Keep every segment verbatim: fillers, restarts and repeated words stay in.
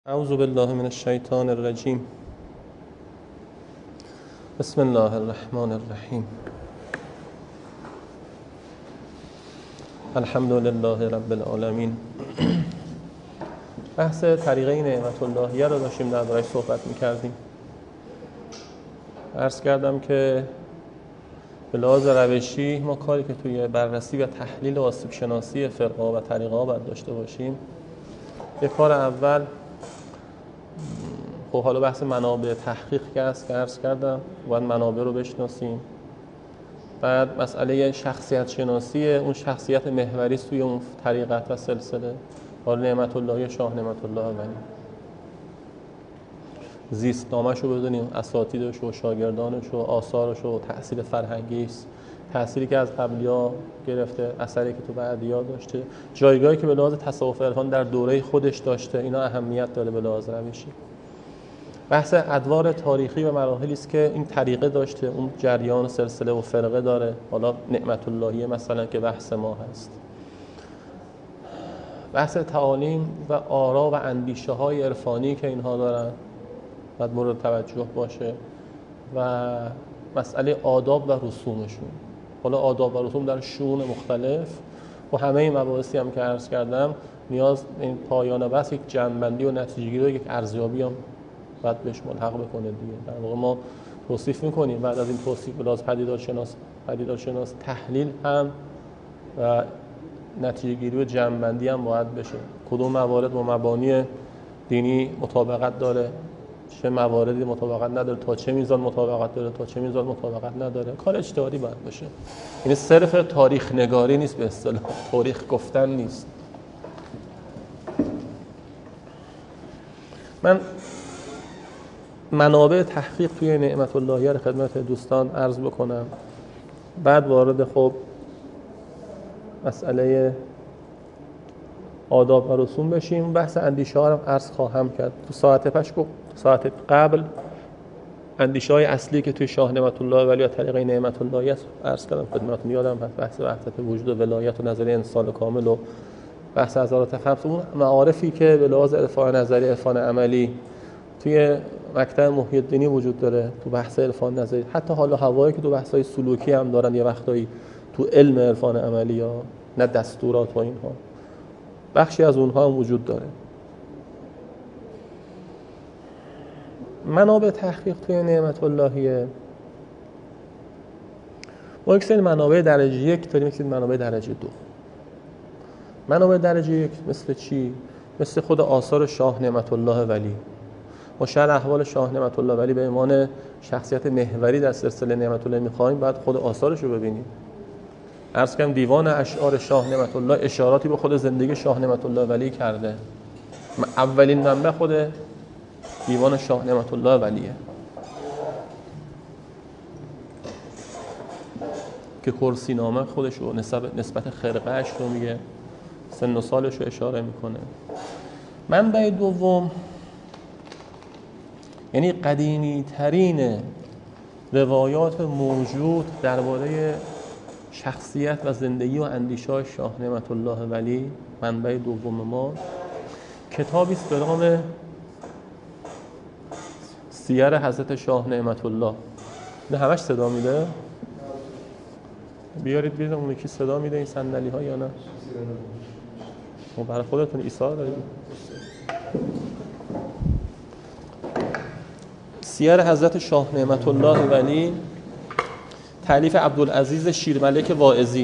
اعوذ بالله من الشیطان الرجیم. بسم الله الرحمن الرحیم. الحمد لله رب العالمین. بحث طریقه نعمت اللهیه رو داشتیم درباره‌اش صحبت می‌کردیم. عرض کردم که به لحاظ روشی ما کاری که توی بررسی و تحلیل و آسیب شناسی فرقه و طریقه ها باید داشته باشیم، یه کار اول خب حالا بحث منابع تحقیق که هست که عرض کردم، باید منابع رو بشناسیم. بعد مسئله شخصیت شناسی اون شخصیت محوری است توی اون طریقت و سلسله، حالا نعمت اللهی شاه نعمت الله ولی زیست نامش رو بدونیم، اساتیدش و شاگردانش و آثارش و تأثیر فرهنگیش، تأثیری که از قبلی‌ها گرفته، اثری که تو بعدی‌ها داشته، جایگاهی که به لحاظ تصوف عرفان در دوره خودش داشته، اینا اهمیت داره به لحاظ روشی. بحث ادوار تاریخی و مراحلی است که این طریقه داشته، اون جریان سلسله و فرقه داره. حالا نعمت اللهیه مثلا که بحث ما هست، بحث تعالیم و آرا و اندیشه های عرفانی که اینها دارن باید مورد توجه باشه، و مسئله آداب و رسومشون. حالا آداب و رسوم در شؤون مختلف و همه این مباحثی هم که عرض کردم نیاز این پایان بحث یک جمع‌بندی و نتیجه‌گیری و یک ارزیابی هم باید بهش ملحق بکنه دیگه. در واقع ما توصیف می‌کنیم، بعد از این توصیف به لحاظ پدیدارشناس پدیدارشناس تحلیل هم و نتیجه‌گیری و جمع‌بندی هم باید بشه. کدوم موارد با مبانی دینی مطابقت داره، چه مواردی مطابقت نداره، تا چه میزان مطابقت داره، تا چه میزان مطابقت نداره. کار اجتهادی باید باشه. این صرف تاریخ نگاری نیست، به اصطلاح تاریخ گفتن نیست. من منابع تحقیق توی نعمت اللهیه رو خدمت دوستان عرض بکنم، بعد وارد خب مسئله آداب و رسوم بشیم. بحث اندیشه ها رو عرض خواهم کرد. تو ساعت پیش ساعت قبل اندیشه های اصلی که توی شاه نعمت الله ولی طریقه نعمت اللهیه عرض کردم خدمتتون. یادم هست بحث وحدت وجود و ولایت و نظریه انسان کامل و بحث حضرات خمس، اون معارفی که به لحاظ عرفان نظری عرفان عملی توی مکتب محی الدینی وجود داره، تو بحث عرفان نظری، حتی حالا هوایی که تو بحث‌های سلوکی هم دارن یه وقتایی تو علم عرفان عملی ها، نه دستورات و اینها، بخشی از اونها هم وجود داره. منابع تحقیق توی نعمت اللهیه، ما یک سری منابع درجه یک داریم، یک سری منابع درجه دو. منابع درجه یک مثل چی؟ مثل خود آثار شاه نعمت الله ولی. ما شرح احوال شاه نعمت الله ولی به عنوان شخصیت محوری در سلسله نعمت الله می‌خوایم، بعد خود آثارش رو ببینیم. عرض کنم دیوان اشعار شاه نعمت الله اشاراتی به خود زندگی شاه نعمت الله ولی کرده. اولین منبع خود دیوان شاه نعمت الله ولیه که کرسی نامه خودش رو نسبت نسبت خرقه‌اش رو میگه، سن و سالش رو اشاره میکنه. منبع دوم یعنی قدیمی ترین روایات موجود درباره شخصیت و زندگی و اندیشه شاه نعمت الله ولی، منبع دوم ما کتابی است به نام سیر حضرت شاه نعمت الله. نه همش صدا میده؟ بیارید بیارید اون یکی صدا میده این صندلی ها یا نه؟ برای خودتون ایثار دارید. سیر حضرت شاه نعمت الله ولی، تالیف عبدالعزیز شیرملک واعظی.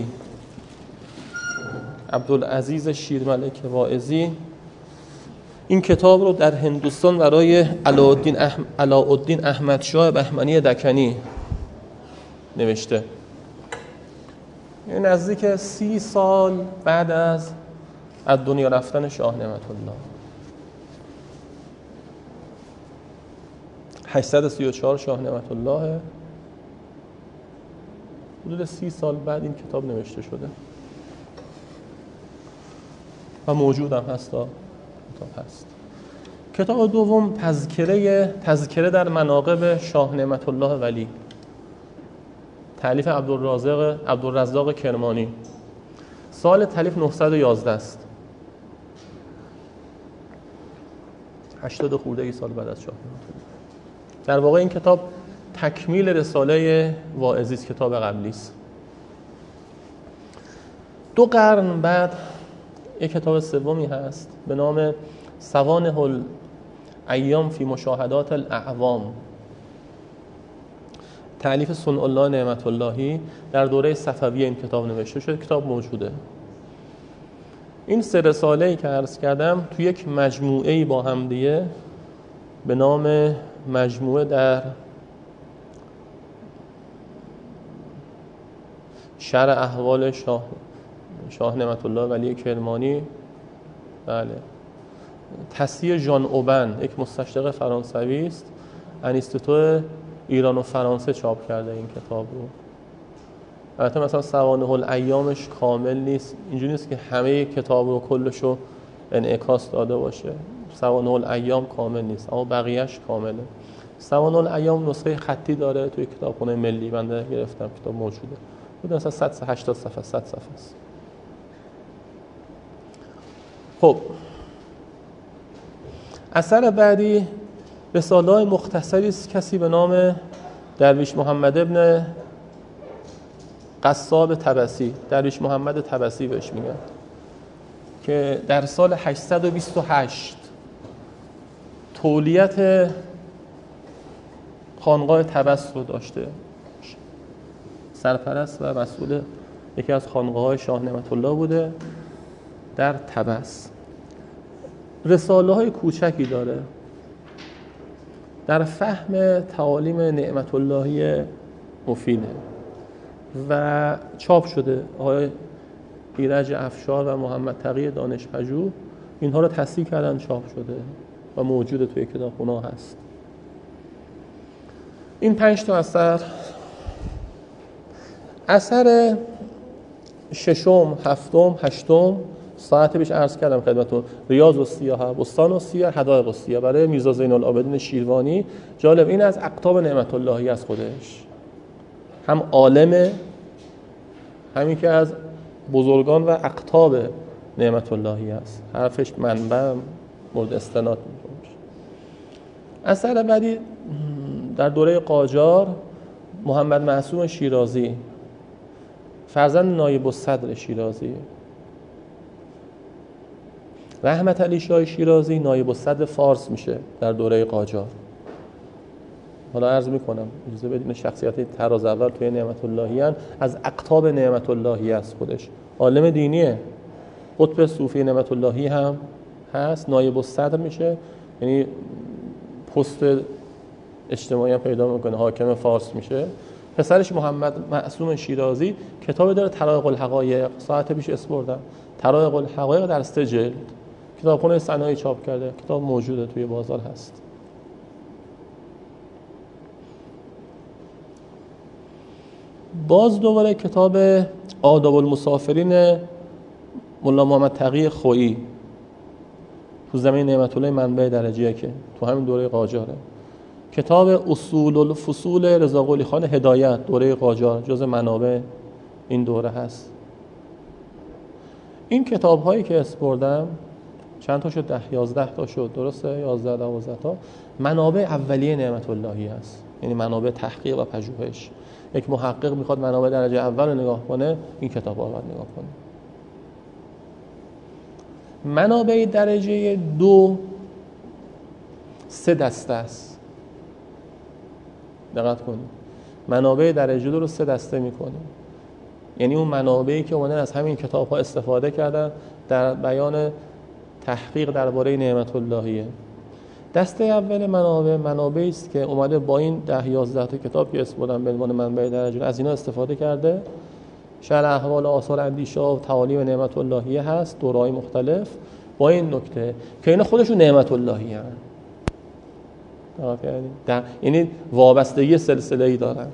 عبدالعزیز شیرملک واعظی این کتاب رو در هندوستان برای علاءالدین احم... علاءالدین احمد شاه بهمنی دکنی نوشته. این نزدیک سی سال بعد از از دنیا رفتن شاه نعمت الله، هشتصد و سی و چهار شاه نعمت الله، حدود سی سال بعد این کتاب نوشته شده و موجود هم هست. کتاب هست. کتاب دوم تذکره تذکره در مناقب شاه نعمت الله ولی، تالیف عبدالرزاق عبدالرزاق کرمانی. سال تالیف نهصد و یازده است. هشتاد خورده ای سال بعد از شاه نعمت الله. در واقع این کتاب تکمیل رساله واعظی است، کتاب قبلی است. دو قرن بعد یک کتاب سومی هست به نام سوانح الایام فی مشاهدات الاعوام، تألیف صنع الله نعمت اللهی. در دوره صفویه این کتاب نوشته شده، کتاب موجوده. این سه رساله‌ای که عرض کردم تو یک مجموعه‌ای با هم دیگه به نام مجموعه در شرح احوال شاه شاه نعمت الله ولی کرمانی، بله، تصحیح ژان اوبن، یک مستشرق فرانسوی است، انستیتو ایران و فرانسه چاپ کرده این کتاب رو. البته مثلا سوانح الایامش کامل نیست، اینجوری نیست که همه کتاب رو کلش رو انعکاس داده باشه. سوانح الایام کامل نیست اما بقیهش کامله. سوانح الایام نسخه خطی داره توی کتابخونه ملی، بنده گرفتم، کتاب موجوده. بود مثلا صد تا هشتاد صفحه صد صفحه است. خب اثر بعدی رساله‌های مختصری است کسی به نام درویش محمد ابن قصاب طبسی، درویش محمد طبسی بهش میگن، که در سال هشتصد و بیست و هشت تولیت خانقاه طبس رو داشته، سرپرست و مسئول یکی از خانقاه‌های شاه نعمت الله بوده در طبس. رساله‌های کوچکی داره در فهم تعالیم نعمت اللهی مفیده و چاپ شده. آقای ایرج افشار و محمد تقی دانشپژوه اینها رو تصحیح کردن، چاپ شده و موجوده توی کتابخونه‌ها هست. این پنج تا اثر. اثر ششم، هفتم، هشتم ساعت پیش عرض کردم خدمتتون، ریاض السیاحه، بستان السیر، حدائق السیر برای میرزا زین العابدین شیروانی. جالب این از اقطاب نعمت اللهی از خودش، هم عالم، همین که از بزرگان و اقطاب نعمت اللهی است، حرفش منبع مورد استناد میشه. اثر بعدی در دوره قاجار، محمد معصوم شیرازی، فرزند نایب الصدر شیرازی. رحمت علی شاه شیرازی نایب الصدر فارس میشه در دوره قاجار. حالا عرض میکنم اجازه بدین، شخصیت طراز اول توی نعمت اللهی هن، از اقطاب نعمت اللهی است خودش، عالم دینیه، قطب صوفی نعمت اللهی هم هست، نایب الصدر میشه، یعنی پست اجتماعی هم پیدا میکنه، حاکم فارس میشه. پسرش محمد معصوم شیرازی کتاب داره طرائق الحقایق، ساعت پیش اسپردم، طرائق الحقایق در سه جلد، کتابخونه صنایع چاپ کرده، کتاب موجوده توی بازار هست. باز دوباره کتاب آداب المسافرین مولا محمد تقی خویی تو زمین نعمت الله منبع درجه که تو همین دوره قاجاره. کتاب اصول الفصول رضا قلی خان هدایت دوره قاجار جز منابع این دوره هست. این کتاب هایی که اسپردم چند تا شد؟ ده یازده تا شد، درسته؟ یازده دوازده تا منابع اولیه نعمت اللهی هست، یعنی منابع تحقیق و پژوهش. یک محقق میخواد منابع درجه اول رو نگاه کنه، این کتاب ها رو نگاه کنه. منابع درجه دو سه دسته است، دقت کنید. منابع درجه دو رو سه دسته میکنه، یعنی اون منابعی که اومدن از همین کتاب ها استفاده کردن در بیان تحقیق درباره نعمت اللهیه. دسته اول منابع منابعی است که اومده با این ده یازده تا کتاب که اسم به عنوان منبع درجه از اینا استفاده کرده، شرح احوال آثار اندیشه و تعالیم نعمت اللهیه هست، دوره‌های مختلف، با این نکته که اینا خودشون نعمت اللهیه هستند، در یعنی وابستگی سلسله‌ای دارن.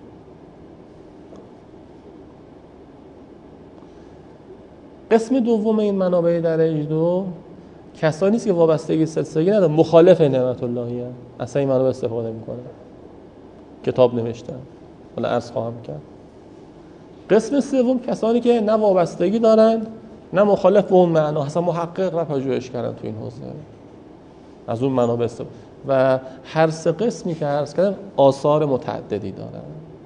قسم دوم این منابع درجه دو کسانی است که وابستگی سلسله‌ای ندارن، مخالف نعمت اللهی هستند، اصلا این منابع استفاده میکنن، کتاب نوشتن. حالا عرض خواهم کرد. قسم سوم کسانی که نه وابستگی دارن نه مخالف به اون معنا، اصلا محقق و پژوهش کردن تو این حوزه. از اون منابع استفاده. و هر سه قسمی که عرض کردم آثار متعددی دارن.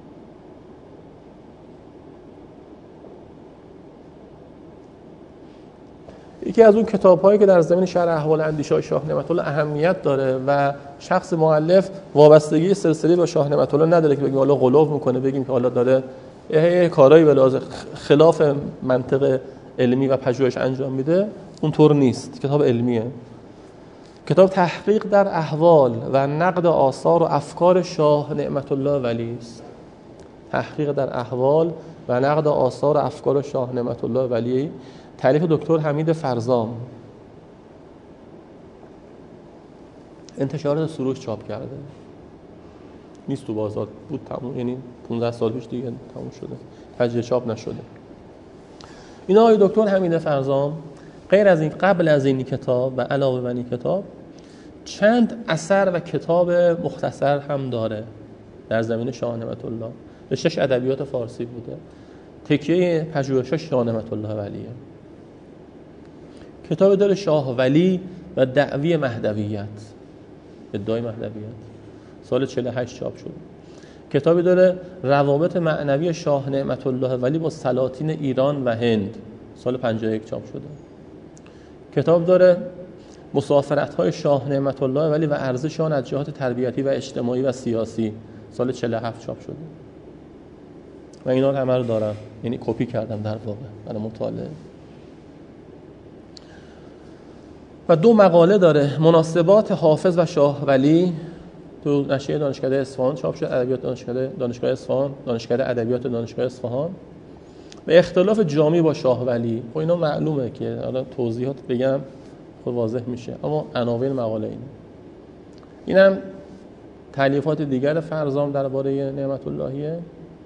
یکی از اون کتاب‌هایی که در زمین شرح احوال اندیشه شاه نعمت الله اهمیت داره و شخص مؤلف وابستگی سلسله با شاه نعمت الله نداره که بگیم حالا غلو میکنه، بگیم که حالا داره یه کارهایی به لحاظ خلاف منطق علمی و پژوهش انجام میده، اونطور نیست. کتاب علمیه. کتاب تحقیق در احوال و نقد آثار و افکار شاه نعمت الله ولی است. تحقیق در احوال و نقد آثار و افکار شاه نعمت الله ولی، تالیف دکتر حمید فرزام، انتشارات سروش چاپ کرده، نیست تو بازار، بود تموم، یعنی پانزده سال پیش دیگه تموم شده، تجدید چاپ نشده. اینا آقای دکتر حمید فرزام غیر از این، قبل از این کتاب و علاوه بر این کتاب، چند اثر و کتاب مختصر هم داره در زمین شاه نعمت الله. رشته‌اش ادبیات فارسی بوده، تکیه پژوهشش شاه نعمت الله ولیه. کتاب داره شاه ولی و دعوی مهدویت، ادعای مهدویت، سال چهل و هشت چاپ شد. کتابی داره روابط معنوی شاه نعمت الله ولی با سلاطین ایران و هند، سال پنجاه و یک چاپ شده. کتاب داره مسافرت‌های شاه نعمت الله ولی و ارزش آن از جهات تربیتی و اجتماعی و سیاسی، سال چهل و هفت چاپ شده. و اینا رو همه رو دارم، یعنی کپی کردم در واقع برای مطالعه. و دو مقاله داره، مناسبات حافظ و شاه ولی، تو نشریه دانشکده اصفهان چاپ شد، ادبیات دانشکده دانشگاه اصفهان، دانشکده ادبیات دانشگاه اصفهان. و اختلاف جامی با شاه ولی، خب اینا معلومه که حالا توضیحات بگم خود واضح میشه، اما عناوین مقاله اینه. اینم تالیفات دیگر فرزام درباره نعمت اللهیه.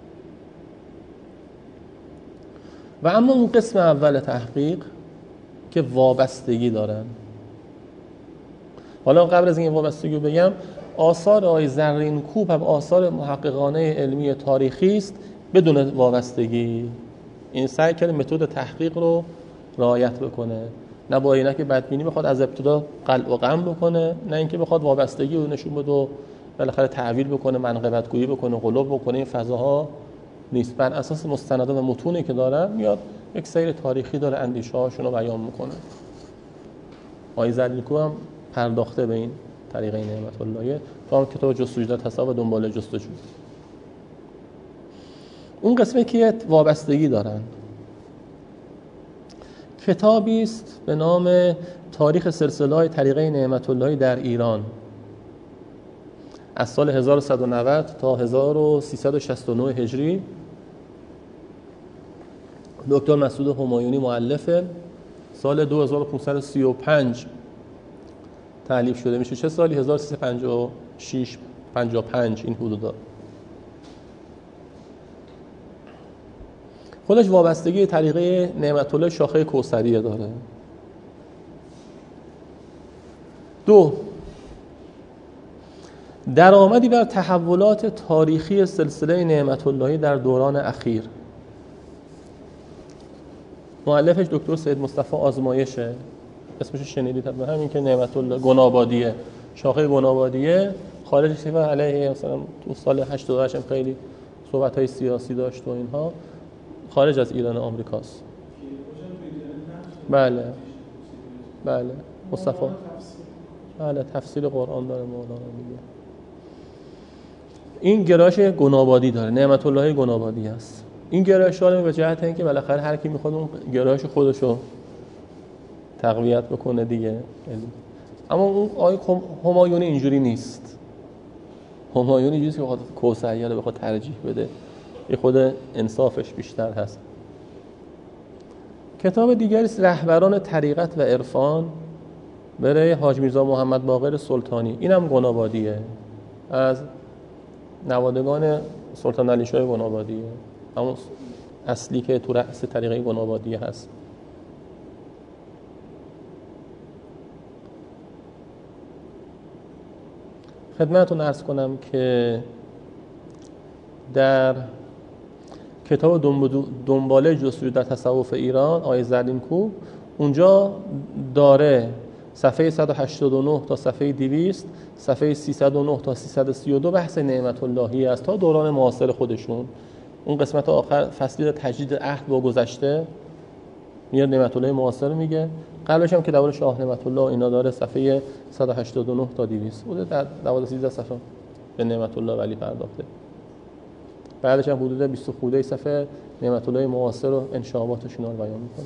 و اما اون قسم اول تحقیق که وابستگی دارن. حالا قبل از این وابستگی رو بگم، آثار آقای زرینکوب هم آثار محققانه علمی تاریخی است بدون وابستگی. این سعی کرده متد تحقیق رو رعایت بکنه، نه با اینکه بدبینی بخواد از ابتدا قلع و قم بکنه، نه اینکه بخواد وابستگی رو نشون بده و بالاخره تعویل بکنه، منقبت گویی بکنه، غلو بکنه. این فضاها نیست. بر اساس مستندات و متونی که دارن میاد یک سیر تاریخی داره، اندیشه هاشون رو بیان میکنه. آقای زرینکوب هم پرداخته به این طریقه نعمت اللهیه. تو هم کتاب جستجو در تصوف و دنبال جستجو. اون قسمی که وابستگی دارن، کتابی است به نام تاریخ سلسله طریقه نعمت اللهی در ایران از سال هزار و صد و نود تا هزار و سیصد و شصت و نه هجری. دکتر مسعود همایونی مؤلفه، سال دو هزار و پانصد و سی و پنج تألیف شده. میشه چه سالی؟ هزار و سیصد و پنجاه و شش پنجاه و پنج این حدودا. خودش وابستگی طریقه نعمت الله شاخه کوثریه داره. دو، درآمدی بر تحولات تاریخی سلسله نعمت اللهی در دوران اخیر. مؤلفش دکتر سید مصطفی آزمایشه، اسمش شنیدید حتما، همین که نعمت الله گنابادیه، شاخه گنابادیه. خارج شده علیه مثلا تو سال هشتاد و هشت خیلی صحبت‌های سیاسی داشت و اینها، خارج از ایران آمریکاست. بله بله مصطفی، بله تفسیر قرآن داره مولانا میگه. این گرایش گنابادی داره، نعمت اللهی گنابادی است. این گرایش داره به جهت اینکه بالاخره هر کی میخواد اون گرایش خودشو تقویت بکنه دیگه. اما اون آقای همایونی اینجوری نیست. همایونی اینجوریه که بخواد کوثریه رو بخواد ترجیح بده، یه خود انصافش بیشتر هست. کتاب دیگری است رهبران طریقت و عرفان برای حاج میرزا محمد باقر سلطانی. اینم گنابادیه، از نوادگان سلطان علی شاه گنابادیه، همون اصلی که تو رأس طریقه گنابادیه هست. خدمتتون عرض کنم که در کتاب دنباله جستجو در تصوف ایران آقای زرینکوب اونجا داره صفحه صد و هشتاد و نه تا صفحه دویست، صفحه سیصد و نه تا سیصد و سی و دو بحث نعمت اللهی است تا دوران معاصر خودشون. اون قسمت آخر فصلی تجدید عهد با گذشته میاد نعمت الله معاصر میگه. قبلش هم که دوره شاه نعمت الله اینا داره صفحه صد و هشتاد و نه تا دویست بوده، در دوازده سیزده صفحه به نعمت الله ولی پرداخته. بعدش هم حدود بیست خورده صفحه نعمت الله معاصر و انشاباتشون رو بیان میکنه.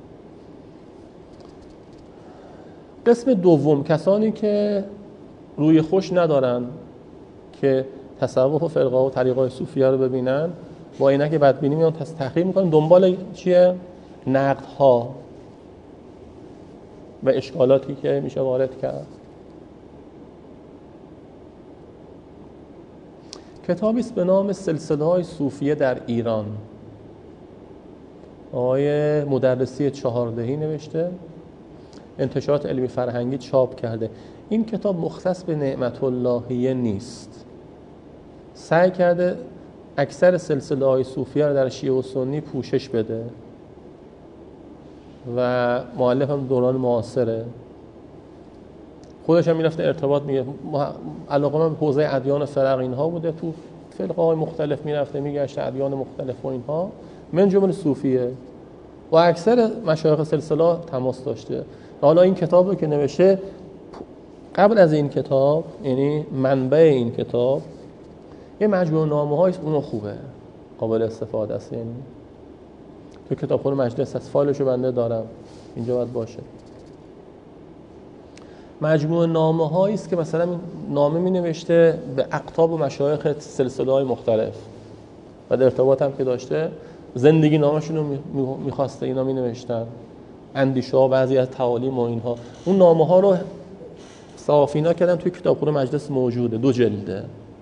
قسم دوم کسانی که روی خوش ندارن که تصوف و فرقه و طریقه صوفیه رو ببینن، با اینکه که بدبینی میان تحقیق میکنن، دنبال چیه؟ نقدها و اشکالاتی که میشه وارد کرد. کتابی است به نام سلسله های صوفیه در ایران، آقای مدرسی چهاردهی نوشته، انتشارات علمی فرهنگی چاپ کرده. این کتاب مختص به نعمت اللهیه نیست، سعی کرده اکثر سلسله های صوفیه رو در شیعه و سنی پوشش بده و مؤلف هم دوران معاصره. خودش هم میرفته ارتباط میگه علاقه من به حوزه ادیان فرق اینها بوده، تو فرقه های مختلف میرفته میگشته ادیان مختلف و اینها من جمله صوفیه و اکثر مشایخ سلسله تماس داشته. حالا این کتاب رو که نوشته، قبل از این کتاب یعنی منبع این کتاب یه مجموعه نامه هایست، اونو خوبه قابل استفاده است. یعنی تو کتابخونه مجلس هست، فایلشو بنده دارم اینجا باید باشه. مجموعه نامه هایی است که مثلا نامه می نوشته به اقطاب و مشایخ سلسله های مختلف و در ارتباط هم که داشته زندگی نامشون رو میخواسته اینا می نوشتن، اندیشه ها، بعضی از تعالیم و اینها. اون نامه ها رو صافینا کردم توی کتابخونه مجلس موجوده، دو جلده،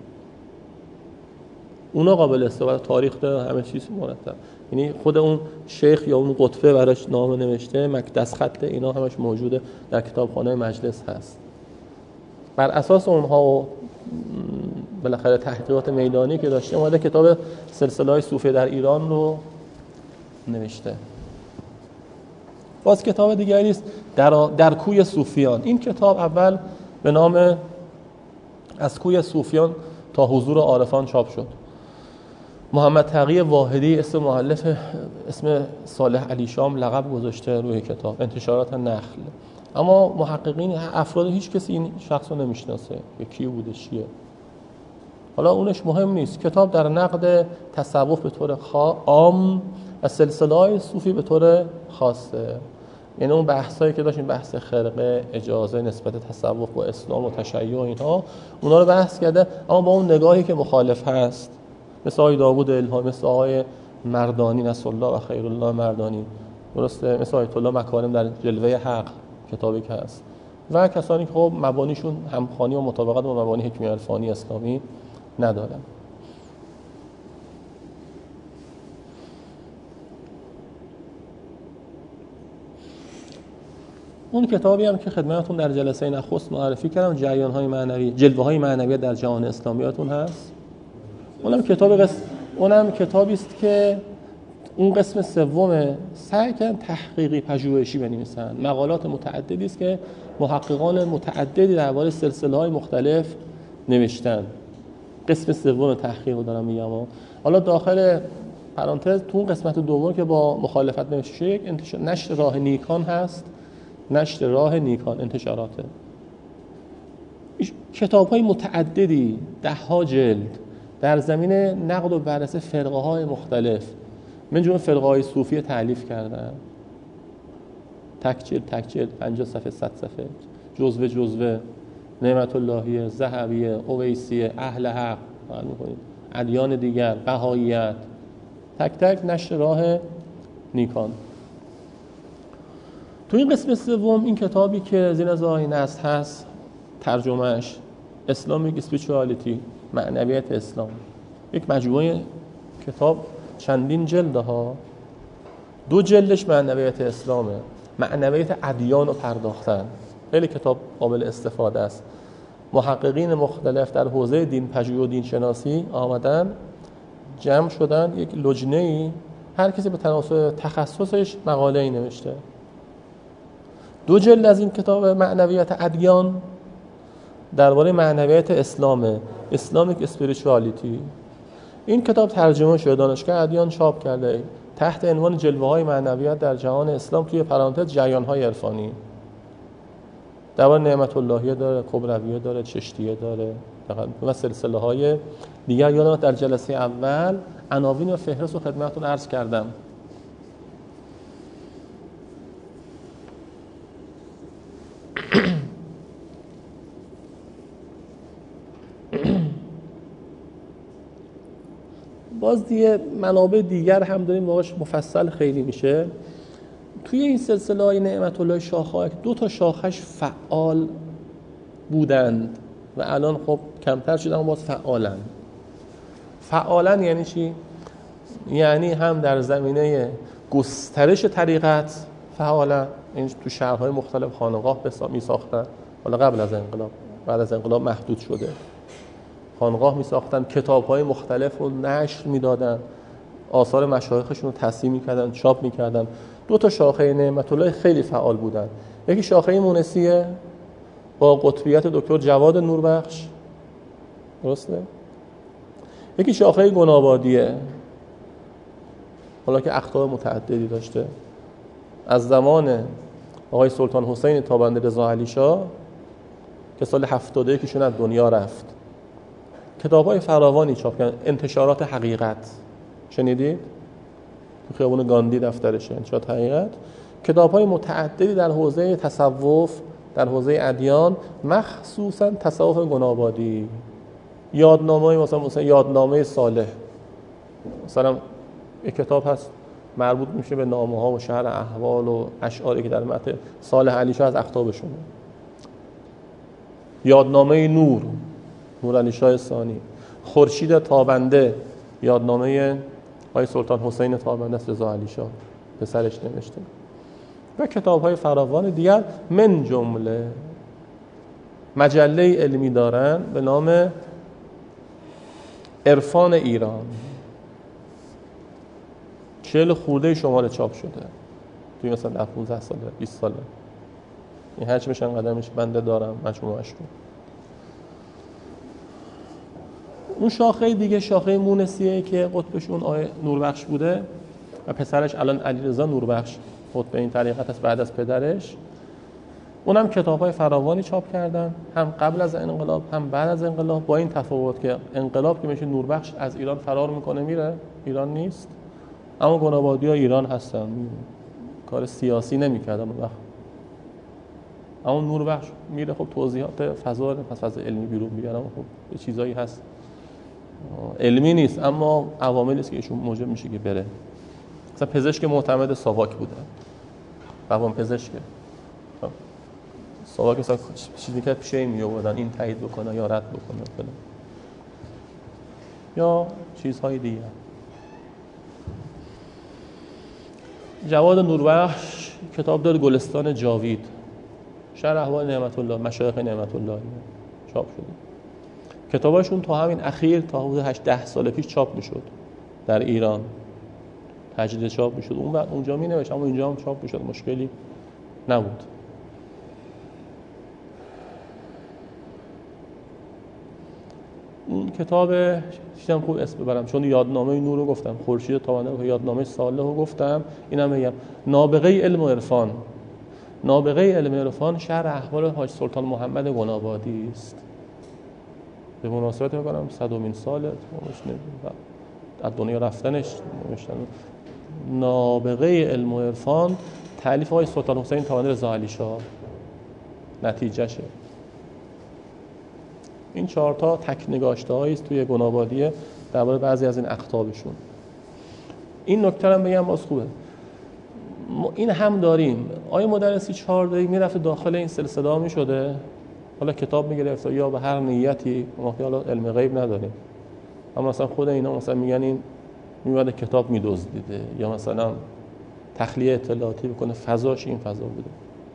اونا قابل استفاده، تاریخ داره، همه چیز مرتب. یعنی خود اون شیخ یا اون قطبه براش نامه نوشته، مکدس خط، اینا همش موجوده در کتابخانه مجلس هست. بر اساس اونها و بالاخره تحقیقات میدانی که داشته اومده کتاب سلسله های صوفی در ایران رو نوشته. باز کتاب دیگری است در در کوی صوفیان. این کتاب اول به نام از کوی صوفیان تا حضور عارفان چاپ شد. محمد تقی واحدی اسم مؤلف، اسم صالح علی شام لقب گذاشته روی کتاب، انتشارات نخل. اما محققین افراد هیچ کسی این شخص رو نمیشناسه که کی بوده چیه. حالا اونش مهم نیست. کتاب در نقد تصوف به طور عام و سلسله‌های صوفی به طور خاصه، یعنی اون بحثایی که داشتیم، بحث خرقه، اجازه، نسبت تصوف با اسلام و تشیع و اینها، اونا رو بحث کرده، اما با اون نگاهی که مخالف هست، مثل آقای داوود الهامی، مثل آقای مردانی نصر الله و خیر الله مردانی، درسته، مثل آیت الله مکارم در جلوه حق کتابی که هست، و کسانی که خب مبانیشون همخوانی و مطابقت با مبانی حکمی عرفانی اسلامی ندارن. اون کتابی هم که خدمتتون در جلسه نخست معرفی کردم، جریان‌های معنوی، جلوه‌های معنوی در جهان اسلامیاتون هست. اونم کتاب قسم اونم کتابی است که اون قسم سوم سعی کردن تحقیقی پژوهشی بنویسن. مقالات متعددی است که محققان متعددی درباره سلسله‌های مختلف نوشتن. قسم سوم تحقیق رو دارم میگم. حالا داخل پرانتز تو اون قسمت دوم که با مخالفت نوشته، یک انتشار نشر راه نیکان هست، نشر راه نیکان انتشاراته. کتاب‌های متعددی، ده ها جلد در زمینه نقد و بررسی فرقه های مختلف، من جمله فرقه های صوفیه تألیف کردن. تک جلد تک جلد، پنجاه صفحه، صد صفحه، جزوه جزوه، نعمت اللهیه، ذهبیه، اویسیه، اهل حق، ادیان دیگر، بهاییت، تک تک نشر راه نیکان. تو این قسم سوم این کتابی که زیر زای نص هست، ترجمهش اسلامیک اسپریچوالیتی، معنویت اسلام، یک مجموعه کتاب، چندین جلده ها، دو جلدش معنویت اسلامه، معنویت ادیان رو پرداختن. خیلی کتاب قابل استفاده است. محققین مختلف در حوزه دین پژوهی و دین شناسی آمدن، جمع شدن، یک لجنه‌ای، هر کسی به تناسب تخصصش مقاله‌ای نوشته. دو جلد از این کتاب معنویت ادیان درباره معنویت اسلامه، اسلامیک اسپریچوالیتی. این کتاب ترجمه شده، دانشگاه ادیان چاپ کرده تحت عنوان جلوه‌های معنویت در جهان اسلام، توی پرانتز جریان‌های عرفانی. درباره نعمت اللهیه داره، کبرویه داره، چشتیه داره و سلسله‌های دیگر. یادم در جلسه اول عناوین و فهرست رو خدمتتون عرض کردم. باز دیگه منابع دیگر هم داریم باهاش مفصل خیلی میشه. توی این سلسله های نعمت الله شاخه‌ها دو تا شاخش فعال بودند و الان خب کمتر شدن، باز فعالن. فعالن یعنی چی؟ یعنی هم در زمینه گسترش طریقت فعالن، این تو شهرهای مختلف خانقاه می ساختن. حالا قبل از انقلاب، بعد از انقلاب محدود شده. خانقاه می ساختن، کتاب‌های مختلف رو نشر می‌دادن، آثار مشایخشون رو تصحیح می‌کردن، چاپ می‌کردن. دو تا شاخه نعمت الله خیلی فعال بودن. یکی شاخه مونسیه با قطبیت دکتر جواد نوربخش، درسته؟ یکی شاخه گنابادیه، حالا که اخطاء متعددی داشته، از زمان آقای سلطان حسین تابنده رضا علی شاه که سال هفتاد و یک ایشون از دنیا رفت. کتاب‌های فراوانی چاپ کردن. انتشارات حقیقت شنیدید؟ تو خیابون گاندی دفترشه، انتشارات حقیقت. کتاب‌های متعددی در حوزه تصوف، در حوزه ادیان، مخصوصاً تصوف گنابادی. یادنامه‌های مثلا مثلا یادنامه صالح، مثلا یک کتاب هست مربوط میشه به نامه‌ها و شرح احوال و اشعاری که در متن صالح علی شاه از اقطابشونه. یادنامه نور، نور علی شاه ثانی. خورشید تابنده، یادنامه آقای سلطان حسین تابنده است رضا علی شاه پسرش نوشته. و کتاب‌های فراوان دیگر، من جمله مجله علمی دارن به نام عرفان ایران، چهل خورده شماره چاپ شده توی مثلا ده پانزده ساله، بیست ساله. این هرچی میشن قدمش بنده دارم مجموعه‌اش رو. اون شاخه دیگه شاخه مونسیه که قطبشون آقای نوربخش بوده و پسرش الان علیرضا نوربخش قطب این طریقت است بعد از پدرش. اونم کتاب‌های فراوانی چاپ کردن، هم قبل از انقلاب هم بعد از انقلاب، با این تفاوت که انقلاب که میشه نوربخش از ایران فرار میکنه میره، ایران نیست. اما گنابادی‌ها ایران هستن، کار سیاسی نمی‌کردن اون وقت. اما نوربخش میره، خب توضیحات فضا پس فضا علمی بیرون میارن، خب یه چیزایی هست علمی نیست اما عواملی است که ایشون موجب میشه که بره. مثلا پزشک معتمد ساواک بوده، روان پزشک ساواک مثلا چیزی که پیشه میآوردن این تایید بکنه یا رد بکنه فلان، یا چیزهای دیگه. جواد نوربخش کتاب داره گلستان جاوید، شرح احوال نعمت الله، مشایخ نعمت الله چاپ شده. کتاباشون تا همین اخیر تا حدود هشت ده سال پیش چاپ میشد در ایران، تجدید چاپ میشد. اون وقت اونجا می نوشت اما اینجا هم چاپ میشد، مشکلی نبود. اون کتاب چیزام خوب اسم ببرم چون یادنامه نور رو گفتم، خورشید تابنده و یادنامه صالح رو گفتم، اینم میگم نابغه علم و عرفان. نابغه علم و عرفان شرح احوال حاج سلطان محمد گنابادی است. به مناسبت میگم صدمین سال از دنیا رفتنش نوشتن. نابغه علم و عرفان تألیف آقای سلطان حسین تابنده رضا علی شاه نتیجهشه. این چهار تا تک نگاشته‌هایی است توی گنابادی درباره بعضی از این اقطابشون. این نکته هم بگم باز خوبه. این هم داریم. آقای مدرسی چهاردهی میرفت داخل این سلسله ها میشده، حالا کتاب میگرفت یا به هر نیتی، ما حالا علم غیب نداریم، اما مثلا خود اینا مثلا میگن این میومده کتاب میدزدیده یا مثلا تخلیه اطلاعاتی بکنه، فضاش این فضا بوده.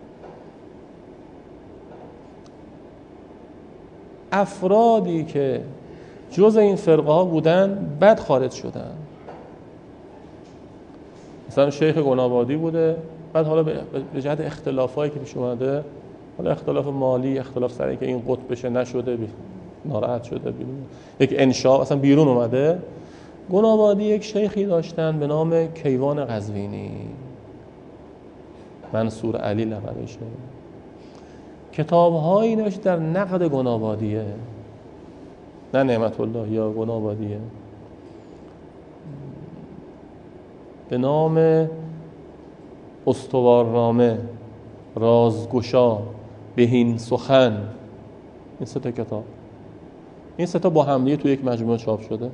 افرادی که جز این فرقه ها بودن بعد خارج شدن. مثلا شیخ گنابادی بوده، بعد حالا به جهت اختلافایی که پیش اومده، حالا اختلاف مالی، اختلاف سر اینکه این قطب بشه نشده، بی ناراحت شده، بیرون یک انشاء اصلا بیرون اومده. گنابادی یک شیخی داشتن به نام کیوان قزوینی، منصور علی لقبشه. کتاب‌هایی نوشته در نقد گنابادیه، نه نعمت الله یا گنابادیه، به نام استوارنامه، رازگشا، بهین سخن. این سه تا کتاب، این سه تا با هم دیگه تو یک مجموعه چاپ شده.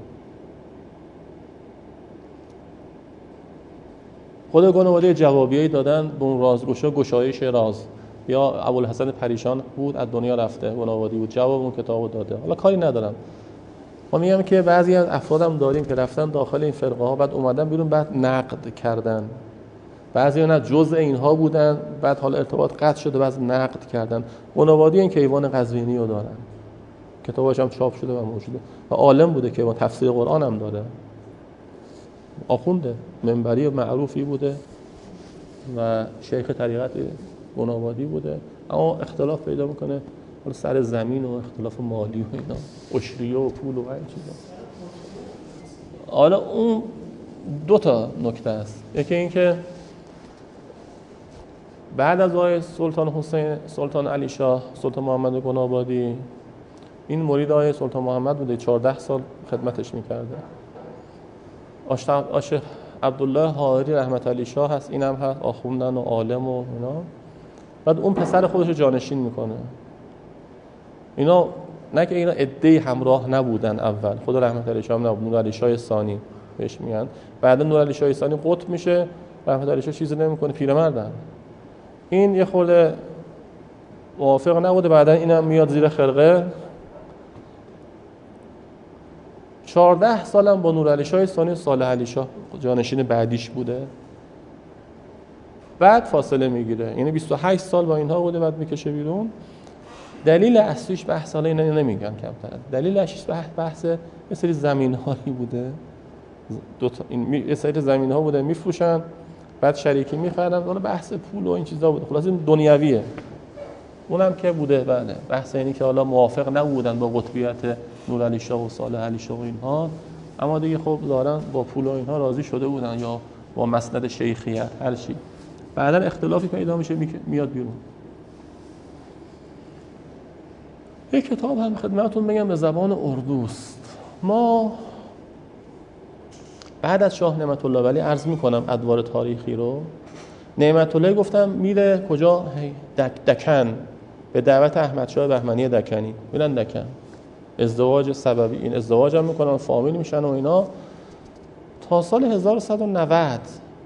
خود گنابادی جوابیه‌ای دادن به اون رازگشا، گشایش راز، یا ابوالحسن پریشان بود از دنیا رفته، گنابادی بود، جواب اون کتابو داده. حالا کاری ندارم، ما میگم که بعضی از افرادم داریم که رفتن داخل این فرقه ها، بعد اومدن بیرون، بعد نقد کردن. بعضی نه جزء اینها بودن، بعد حالا ارتباط قطع شده، بعد نقد کردن. گنابادی این کیوان قزوینی رو دارن، کتاباش هم چاپ شده و موجوده و عالم بوده که با تفسیر قرآن هم داره. آخونده منبری معروفی بوده و شیخ طریقت گنابادی بوده، اما اختلاف پیدا میکنه سر زمین و اختلاف مالی و اینا، عشریه و پول و این چیزا. حالا اون دو تا نکته است. یکی این که بعد از آقای سلطان حسین، سلطان علی شاه، سلطان محمد گنابادی، این مرید آقای سلطان محمد بوده، چهارده سال خدمتش میکرده. آشق عبدالله حائری رحمت علی شاه هست، اینم هست، آخوندن و عالم و اینا. بعد اون پسر خودش رو جانشین میکنه. اینا نه که اینا عده‌ای همراه نبودن، اول خود رحمت علی شاه هم نبود، نور علی شاه ثانی بهش میگن. بعد نور علی شاه ثانی قطب میشه، رحمت علی شاه چیزی نمیکنه، پیرمردن. این یه خورده موافق نبوده، بعدا اینم میاد زیر خرقه. چهارده سالم با نور علی شاه ثانی صالح علی شاه جانشین بعدیش بوده، بعد فاصله میگیره، یعنی بیست و هشت سال با اینها بوده، بعد میکشه بیرون. دلیل اصلیش بحث ساله اینا نمیگن کمتر، دلیل اصلیش بحث یه سری زمین‌هایی بوده، دو تا این یه سری زمین‌ها بوده میفروشن، بعد شریکی می‌خرن، اون بحث پول و این چیزا بوده. خلاص این دنیویه. اونم که بوده، بله، بحث اینی که حالا موافق نبودن با قطبیت نور علی شاه و صالح علی شاه و اینها، اما دیگه خب دارن با پول و اینها راضی شده بودن، یا با مسند شیخیت هر چی. بعدن اختلافی پیدا میشه، میاد بیرون. یک کتاب هم خدمتتون بگم به زبان اردوست. ما بعد از شاه نعمت الله ولی عرض میکنم ادوار تاریخی رو، نعمت الله گفتم میره کجا؟ دک دکن، به دعوت احمد شاه بهمنی دکنی میرن دکن، ازدواج سببی، این ازدواج هم میکنن، فامیل میشن و اینا. تا سال هزار و صد و نود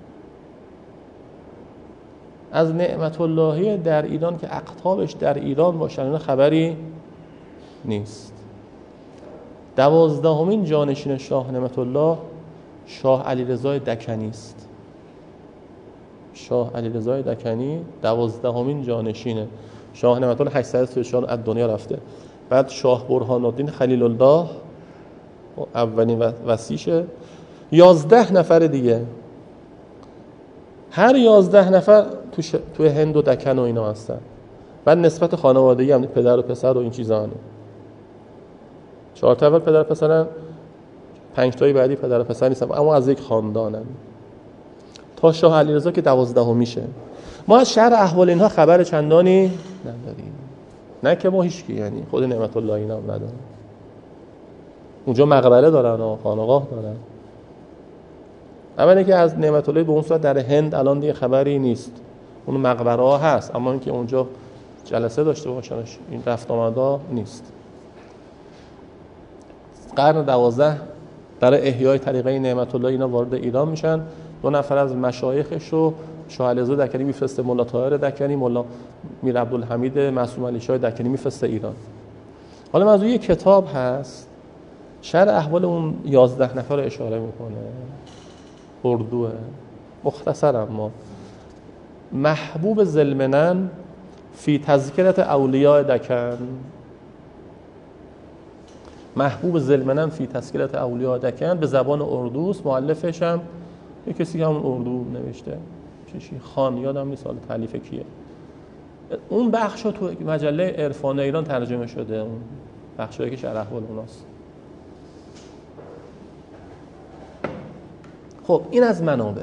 از نعمت اللهی در ایران که اقطابش در ایران باشن خبری نیست. دوازدهمین جانشین شاه نعمت الله شاه علیرضا دکنی است. شاه علیرضا دکنی دوازدهمین جانشینه. شاه نعمت الله هشتصد و سی و چهار از دنیا رفته. بعد شاه برهان الدین خلیل الله اولین وصیشه، یازده نفر دیگه، هر یازده نفر تو, ش... تو هند و دکن و اینا هستن. بعد نسبت خانوادگی هم پدر و پسر و این چیزا هنه. چهار تا اول پدر و پسرن، پنج تایی بعدی پدر و پسر نیستن، اما از یک خاندانن. تا شاه علیرضا که دوازدهم میشه. ما از شهر احوال اینها خبر چندانی نداریم. نه که ما هیچکی، یعنی خود نعمت الله اینا هم ندارن. اونجا مقبره دارن و خانقاه دارن. اولی که از نعمت الله به اون صورت در هند الان دیگه خبری نیست. اون مقبره ها هست، اما اینکه اونجا جلسه داشته باشنش، این رفت آمدا نیست. قرن دوازده برای احیای طریقه نعمت الله اینا وارد ایران میشن. دو نفر از مشایخش رو شاه علیرضا دکنی میفرسته، ملا طاهر دکنی، ملا میر عبدالحمید معصوم علی شاه دکنی میفرسته ایران. حالا موضوع یک کتاب هست، شرح احوال اون یازده نفر رو اشاره میکنه، اردوه، مختصر اما محبوب ذلمنن فی تذکرت اولیاء دکن. محبوب ذلمنن فی تذکرت اولیاء دکن به زبان اردوست. مؤلفش هم یک کسی که همون اردو نوشته، چی خان یادم نیست حالا تالیف کیه. اون بخش رو تو مجله عرفان ایران ترجمه شده، اون بخشایی که شرح احوال اوناست. خب این از منابع.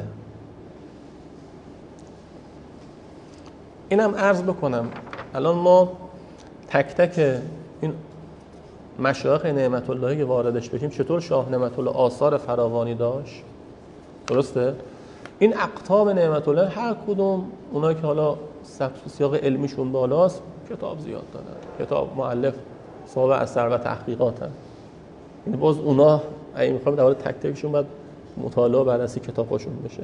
اینم عرض بکنم الان ما تک تک این مشایخ نعمت اللهی که واردش بشیم، چطور شاه نعمت الله آثار فراوانی داشت، درسته؟ این اقطاب نعمت الله هر کدوم اونایی که حالا سیاق علمیشون بالاست کتاب زیاد دارن، کتاب مؤلف صاحب اثر و تحقیقاتن. این باز اونا اگه میخوام در مورد تک تکشون بعد مطالعه و بررسی کتاباشون بشه.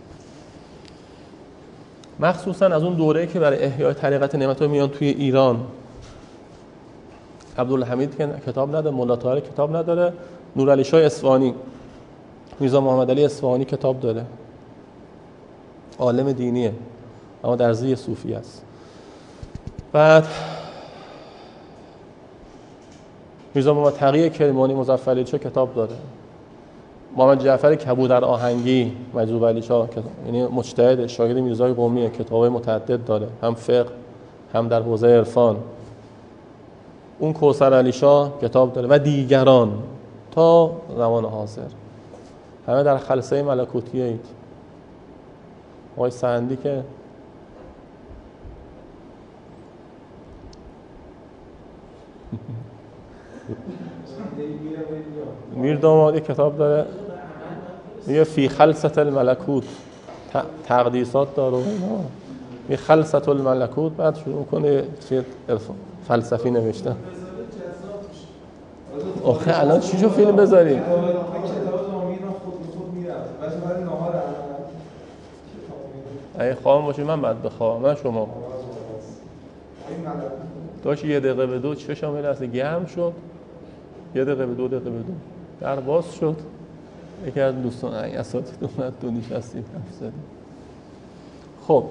مخصوصا از اون دوره‌ای که برای احیای طریقت نعمت الله میان توی ایران، عبدالحمید که کتاب نداره، مولا طاهر کتاب نداره، نورعلی شاه اصفهانی، میرزا محمد علی اصفهانی کتاب داره، عالم دینیه اما در زی صوفی است. بعد میرزا محمد تقی کرمانی مظفرعلی شاه کتاب داره، محمد جعفر کبودر آهنگی مجذوب علی شاه، یعنی مجتهد شاگرد میرزای قمی، کتابای متعدد داره، هم فقه هم در حوزه عرفان. اون کوثر علی شاه کتاب داره و دیگران تا زمان حاضر، همه در خلسه ملکوتیه اید. آقای سندی که میر دامادی کتاب داره میگه فی خلسة الملکوت، تقدیسات داره می خلسة الملکوت، بعد شروع کنه چه فلسفی نوشتن. آخه الان چی شو فیلم بذاریم؟ اگه خوابم باشه من بعد بخوابم، من شما داشت یه دقیقه به دو چشم یه لحظه گرم شد، یه دقیقه به دو دقیقه به دو در باز شد. یکی از دوستان این اساتید اومد دو نشستیم حرف زدیم. خب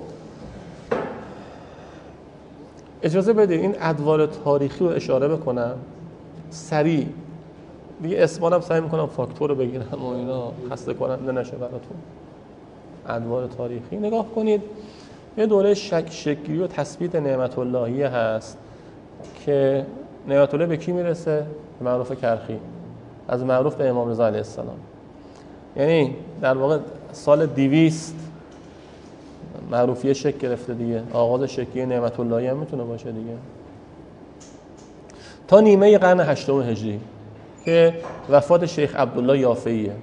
اجازه بدید این ادوار تاریخی رو اشاره بکنم سریع دیگه. اسمانم سعی میکنم فاکتور رو بگیرم و اینا خسته کننده نشه براتون. ادوار تاریخی نگاه کنید، یه دوره شک شکلی و تثبیت نعمت اللهی هست که نعمت الله به کی میرسه؟ به معروف کرخی، از معروف به امام رضا علیه السلام. یعنی در واقع سال دویست معروفیه شکل گرفته دیگه، آغاز شکلی نعمت اللهی هم میتونه باشه دیگه، تا نیمه قرن هشتم هجری که وفات شیخ عبدالله یافعیه.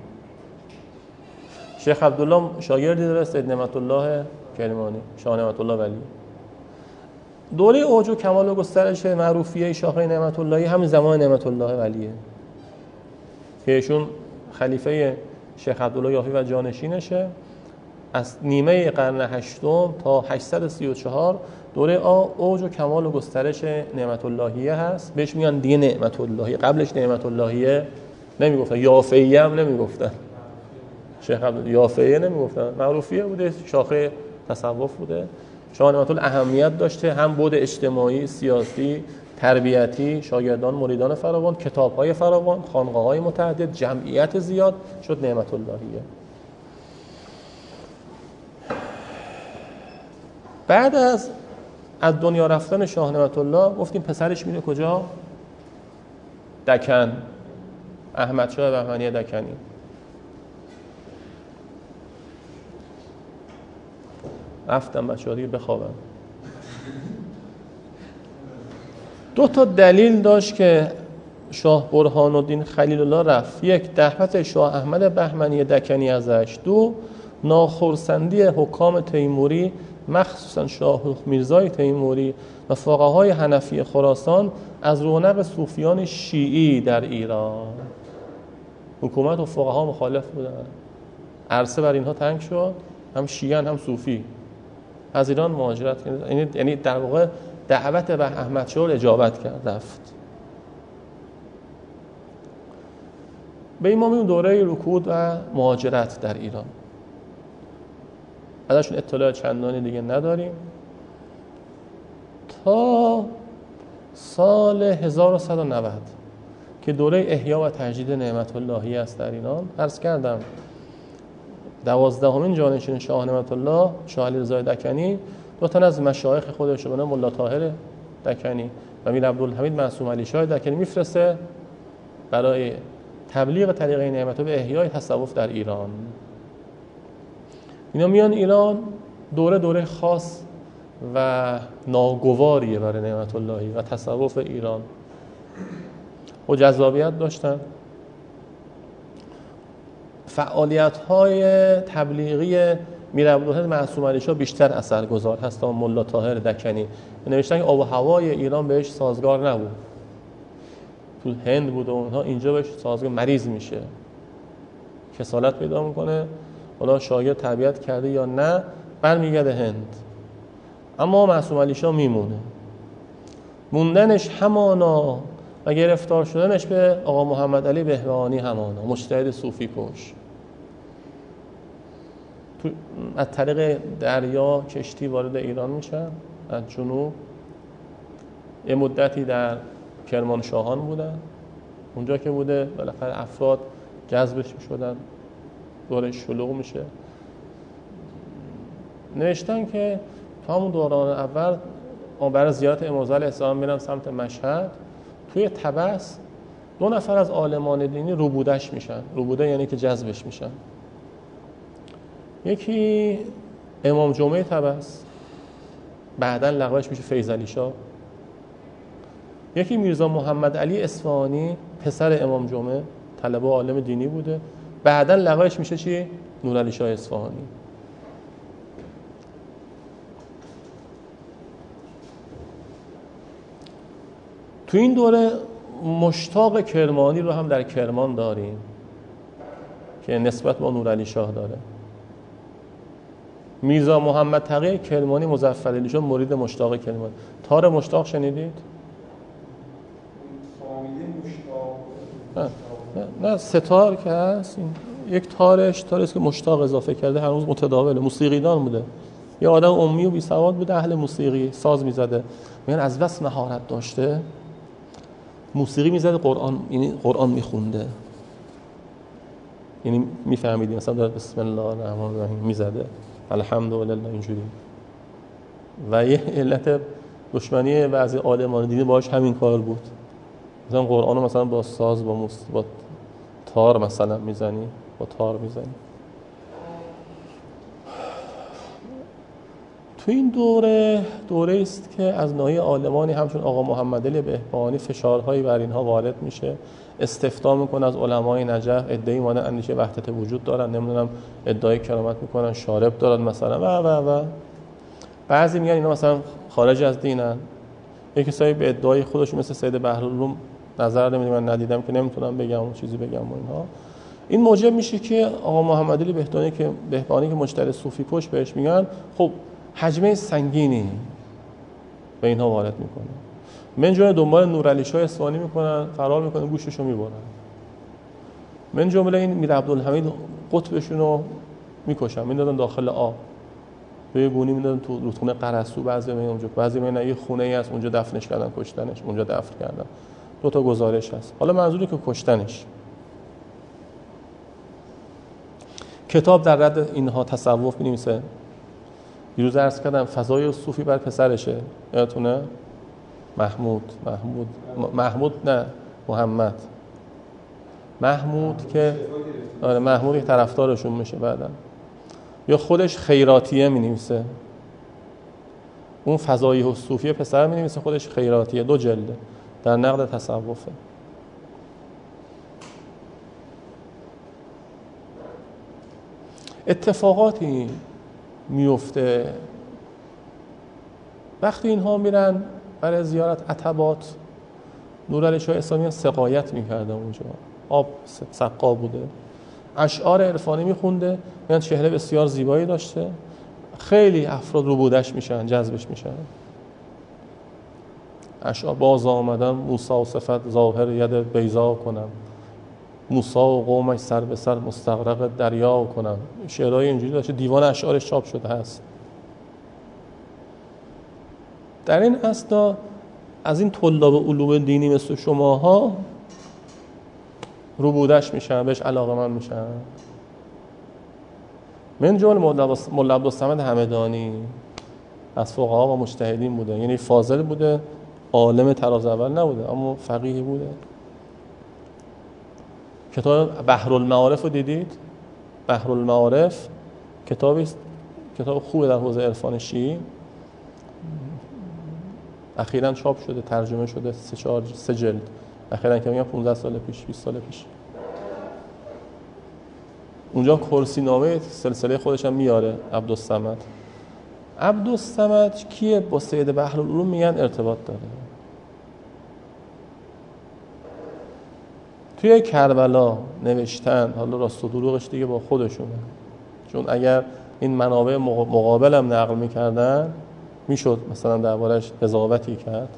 شیخ عبدالله شاگردی داره سید نعمت الله کرمانی، شاه نعمت الله ولی. دوره اوج و کمال و گسترش معروفیه شاخه نعمت اللهی همین زمان نعمت الله ولیه که ایشون خلیفه شیخ عبدالله یافعی و جانشینشه. از نیمه قرن هشتم تا هشتصد و سی و چهار دوره اوج و کمال و گسترش نعمت اللهیه هست. بهش میگن دیگه نعمت اللهی، قبلش نعمت اللهیه نمیگفتن، یافعیه هم نمیگفتن، شیخ عبدالله یافعیه نمیگفتن، معروفیه بوده، شاخه تصوف بوده. شاه نعمت الله اهمیت داشته، هم بود اجتماعی، سیاسی، تربیتی، شاگردان مریدان فراوان، کتاب‌های فراوان، خانقاه‌های متعدد، جمعیت زیاد، شد نعمت اللهیه. بعد از از دنیا رفتن شاه نعمت الله گفتیم پسرش میره کجا؟ دکن، احمد شاه بهمنی دکنی. رفتم بچه‌ها دیگه بخوابم. دو تا دلیل داشت که شاه برهان الدین خلیل الله رفت. یک، دعوت شاه احمد بهمنی دکنی ازش. دو، ناخرسندی حکام تیموری مخصوصا شاه میرزای تیموری و فقهای حنفی خراسان از رونق صوفیان شیعی در ایران. حکومت و فقها مخالف بودن، عرصه بر اینها تنگ شد، هم شیعیان هم صوفی از ایران مهاجرت کرد. یعنی در واقع دعوت به احمد شاه اجابت کرد، رفت. به این ما دوره رکود و مهاجرت در ایران ازشون اطلاع چندانی دیگه نداریم تا سال هزار و صد و نود که دوره احیا و تجدید نعمت اللهی است در ایران. عرض کردم دوازدهمین جانشین شاه نعمت الله شاه علیرضا دکنی دو تا از مشایخ خودش رو به نام ملا طاهر دکنی و میر عبدالحمید معصوم علی شاه دکنی میفرسته برای تبلیغ طریقه نعمت الله به احیای تصوف در ایران. اینا میان ایران، دوره دوره خاص و ناگواریه برای نعمت اللهی و تصوف ایران و جذابیت داشتن. فعالیت‌های تبلیغی میر عبدالحمید معصوم علی شاه بیشتر اثرگذار هست تا ملا طاهر دکنی. نوشتن که آب و هوای ایران بهش سازگار نبود، تو هند بود و اونها، اینجا بهش سازگار، مریض میشه، کسالت پیدا میکنه، حالا شاگرد تربیت کرده یا نه برمیگرده هند. اما معصوم علی شاه میمونه. موندنش همانا و گرفتار شدنش به آقا محمد علی بهبهانی همانا، مجتهد صوفی کش. تو از طریق دریا کشتی وارد ایران میشن از جنوب. یه مدتی در کرمانشاهان بودن. اونجا که بوده بالاخره افراد جذبش میشدن، دورش شلوغ میشه. نوشتن که تو همون دوران اول برای زیارت امام رضا علیه السلام میرن سمت مشهد، توی طبس دو نفر از عالمان دینی روبودش میشن. روبوده یعنی که جذبش میشن. یکی امام جمعه طبس، بعداً لقبش میشه فیض علی شاه. یکی میرزا محمد علی اصفهانی، پسر امام جمعه، طلبه و عالم دینی بوده، بعداً لقبش میشه چی؟ نور علی شاه اصفهانی. تو این دوره مشتاق کرمانی رو هم در کرمان داریم که نسبت با نور علی شاه داره. میرزا محمد تقی کرمانی مظفرعلی شاه مرید مشتاق کرمانی. تار مشتاق شنیدید؟ نه نه, نه ستار که هست، این یک تارش تاری است که مشتاق اضافه کرده، هنوز متداوله. موسیقیدان بوده، یه آدم امی و بی سواد بوده، اهل موسیقی، ساز میزده. میگن از بس مهارت داشته، موسیقی میزده، قرآن، یعنی قرآن میخونده، یعنی میفهمیدی مثلا داره بسم الله الرحمن الرحیم میزده، الحمدلله، اینجوری. و یه علت دشمنی بعضی عالمان دینی باهاش همین کار بود. مثلا قرآن مثلا با ساز، با موس... با تار مثلا میزنی، با تار میزنی. تو این دوره دوره است که از ناحیه عالمانی همچون آقا محمد علی بهبهانی فشارهایی بر اینها وارد میشه. استفتاء میکنه از علمای نجف، ادعای مانند اندیشه وحدت وجود دارن، نمیدونم ادعای کرامت میکنن، شارب دارن مثلا و و و بعضی میگن اینا مثلا خارج از دینن. یکی کسایی به ادعای خودشون مثل سید بحرالعلوم نظر نمیدیم، من ندیدم که نمیتونم بگم اون چیزی بگم و اینها. این موجب میشه که آقا محمد علی بهبهانی که بهبهانی که مجتهد صوفی کش بهش میگن، خب حجمه سنگینی به اینها وارد میکنه. من جمله دنبال نور علی شاه اصفهانی میکنن، فرار میکنن، گوششو میبرن. من جمله این میر عبدالحمید قطبشون رو میکشن، میندازن داخل آب، به گونی میندازن تو رودخونه قرسو. بعضی میگن اونجا، بعضی میگن یه خونه ای هست اونجا دفنش کردن، کشتنش، اونجا دفن کردن. دو تا گزارش هست. حالا منظوری که کشتنش. کتاب در رد اینها تصوف می‌نویسه. دیروز عرض کردم فضای صوفی بر پسرشه، یادتونه؟ محمود محمود محمود نه محمد محمود که آره محمود یک طرفدارشون میشه بعداً. یا خودش خیراتیه می‌نویسه. اون فضای صوفی پسر می‌نویسه، خودش خیراتیه، دو جلده در نقد تصوفه. اتفاقاتی میفته وقتی اینها میرن برای زیارت عتبات. نور علی شاه اصفهانی سقایت میکرده اونجا، آب سقا بوده، اشعار عرفانی میخونده، میگن چهره بسیار زیبایی داشته. خیلی افراد رو بودش میشن، جذبش میشن. اشعار باز آمدن موسی و صفت ظاهر ید بیضا کنم، موسی و قومش سر به سر مستغرق دریا کنم. شعرهای اینجوری داشته، دیوان اشعارش چاپ شده هست. در این اثنا از این طلاب علوم دینی مثل شماها رو بودش میشن، بهش علاقه‌مند میشن. من جمله مولا عبدالصمد همدانی از فقها و مجتهدین بوده، یعنی فاضل بوده، عالم طراز اول نبوده اما فقیه بوده. کتاب بحرالمعارف رو دیدید؟ بحرالمعارف کتابی کتاب خوبه در حوزه عرفان شیعی، اخیراً چاپ شده، ترجمه شده، سه چهار سه جلد، اخیراً که میگم پانزده سال پیش بیست سال پیش. اونجا کرسی نامه سلسله خودش هم میاره عبدالصمد. عبدالصمد کیه؟ با سید بحرالعلوم میگن ارتباط داره. توی کربلا نوشتن، حالا راست و دروغش دیگه با خودشونه، چون اگر این منابع مقابل هم نقل میکردن میشد مثلا دربارش قضاوتی کرد.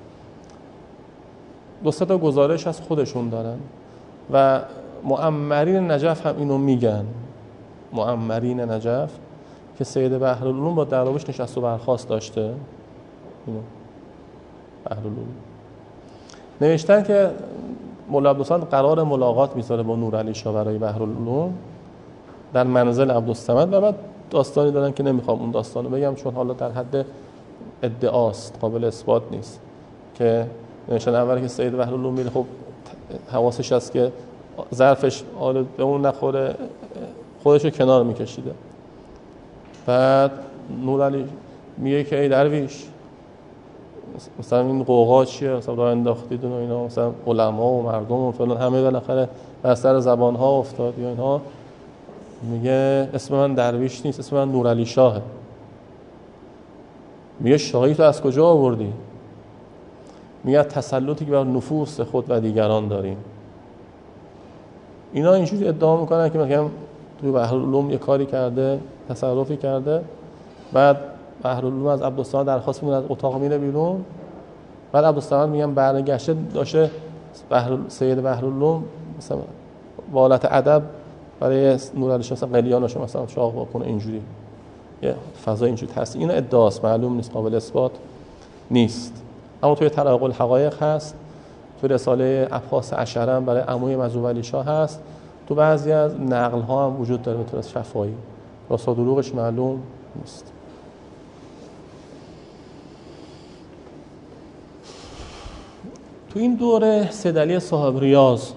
دو سه تا گزارش از خودشون دارن و معمرین نجف هم اینو میگن. معمرین نجف که سید بحرالعلوم با درویش نشست و برخاست داشته، اینو بحرالعلوم نوشتن که مولا عبدالصمد قرار ملاقات میذاره با نورعلی شاه برای بحرالعلوم در منزل عبدالصمد و بعد داستانی دارن که نمیخوام اون داستانو بگم چون حالا در حد ادعاست، قابل اثبات نیست. که نوشتن اول که سید بحرالعلوم میره، خب حواسش هست که ظرفش آلو به اون نخوره، خودشو کنار میکشیده. بعد نورعلی میگه که ای درویش، مثلا این قوقا چیه؟ مثلا راه انداختید و اینا، مثلا علما و مردم و فلان همه بالاخره بر سر زبان ها افتاد یا اینها. میگه اسم من درویش نیست، اسم من نورعلی شاهه. میگه شاهی تو از کجا آوردی؟ میگه تسلطی که بر نفوس خود و دیگران داریم. اینا اینجوری ادعا میکنن که مثلا توی بحرالعلوم یه کاری کرده، تصرفی کرده، بعد بحرالعلوم از عبدالصمد درخواست میکنه از اتاق میره بیرون، بعد عبدالصمد میگم برنگشته داشته بحر سید بحرالعلوم مثلا والت ادب برای نورعلی شاه مثلا قلیانش مثلا چاق واکنه، اینجوری یه فضا اینجوری هست. اینا ادعاست، معلوم نیست، قابل اثبات نیست. اما توی تلاقی الحقایق هست، توی رساله ابحاث عشره برای عموی مظهوری شاه هست، تو بعضی از نقل ها هم وجود داره به طور شفاهی، راست و دروغش معلوم نیست. تو این دوره سید علی صاحب ریاض،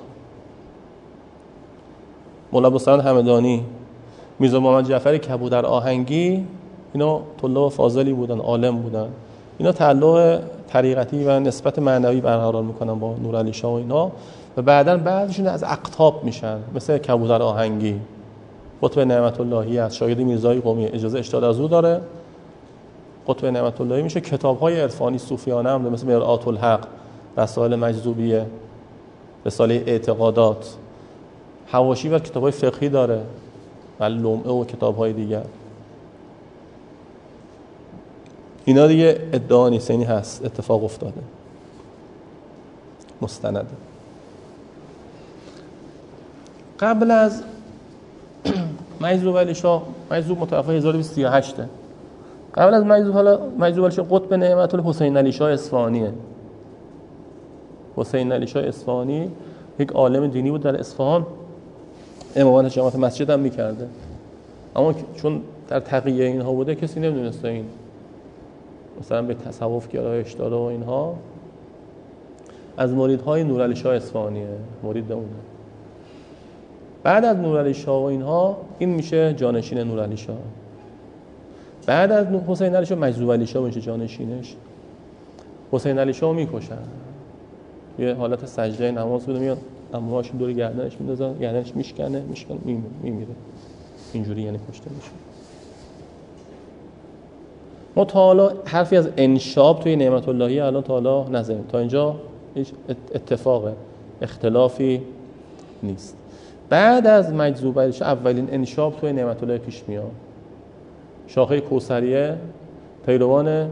مولا عبدالصمد همدانی، میرزا محمد جعفر کبودر آهنگی، اینا طلاب فاضلی بودن، عالم بودن. اینا تعلق طریقتی و نسبت معنوی برقرار میکنن با نورعلی شاه و اینا و بعداً بعضیشون از اقطاب میشن، مثل کبودر آهنگی قطب نعمت اللهی از شاگرد میرزای قمی اجازه اشتغال از او داره، قطب نعمت اللهی میشه. کتاب‌های عرفانی صوفیانه هم مثل مرآت الحق، رسائل مجذوبیه، رساله اعتقادات، حواشی و کتاب‌های فقهی داره و لمعه و کتاب‌های دیگر. اینا دیگه ادعا نیست، یعنی هست، اتفاق افتاده، مستنده. قبل از مجذوب علی شاه، مجذوب متوفی هزار و دویست و سی و هشت، قبل از مجذوب حالا مجذوب علی شاه قطب نعمت الحسین علی شاه اصفهانیه. حسین علی شاه اصفهانی یک عالم دینی بود در اصفهان، امامت جماعت مسجد هم میکرده، اما چون در تقیه اینها بوده کسی نمیدونسته این مثلا به تصوف گرایش داره و اینها. از مریدهای نورعلی شاه اصفهانیه، مرید اونه. بعد از نورعلی شاه و اینها این میشه جانشین نورعلی شاه. بعد از حسین علی شاه مجذوب علی شاه میشه جانشینش. حسین علی شاه میکشن، یه حالت سجده نماز بوده، میاد امامش دور گردنش میندازن، گردنش میشکنه میشکنه میمیره، اینجوری یعنی کشته میشه. ما تا حالا حرفی از انشاب توی نعمت اللهی الان تا حالا نزدیم، تا اینجا هیچ اتفاق اختلافی نیست. بعد از مجذوب علی شاه اولین انشاب توی نعمت الله پیش میاد. شاخه کوثریه پیروان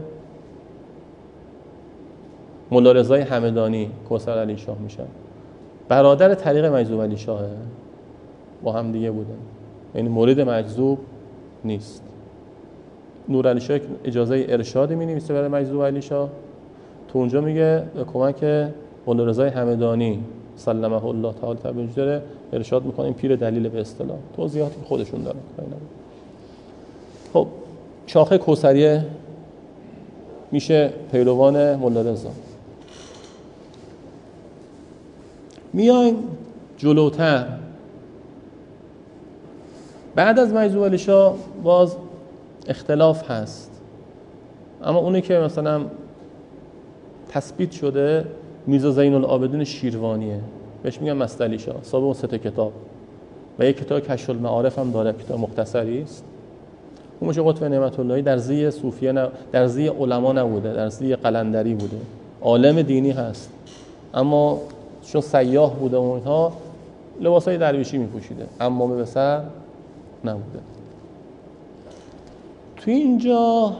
مولا رضای همدانی کوثر علی شاه میشن، برادر طریق مجذوب علی شاهه، با هم دیگه بودن، یعنی مورد مجذوب نیست. نورعلی شاه اجازه ارشادی می‌نویسه برای مجذوب علی شاه، تو اونجا میگه به کمک مولا رضای همدانی سلمه الله تعالی تبارک ارشاد میکنه، این پیر دلیل به اصطلاح، توضیحاتی خودشون دارن. خب شاخه کوثریه میشه پیروان مولا رضا. میایم جلوتر، بعد از مجذوب علی شاه باز اختلاف هست، اما اونی که مثلا تثبیت شده میرزا زین العابدین شیروانیه، بهش میگن مست علی شاه، صاحب اون سه تا کتاب و یک کتاب کشف المعارف هم داره، کتاب مختصری است. اون میشه قطب نعمت اللهی در زی صوفیه ن... در زی علما نبوده، در زی قلندری بوده، عالم دینی هست اما چون سیاح بوده اونها لباسای درویشی میپوشیده، عمامه به سر نبوده. توی اینجا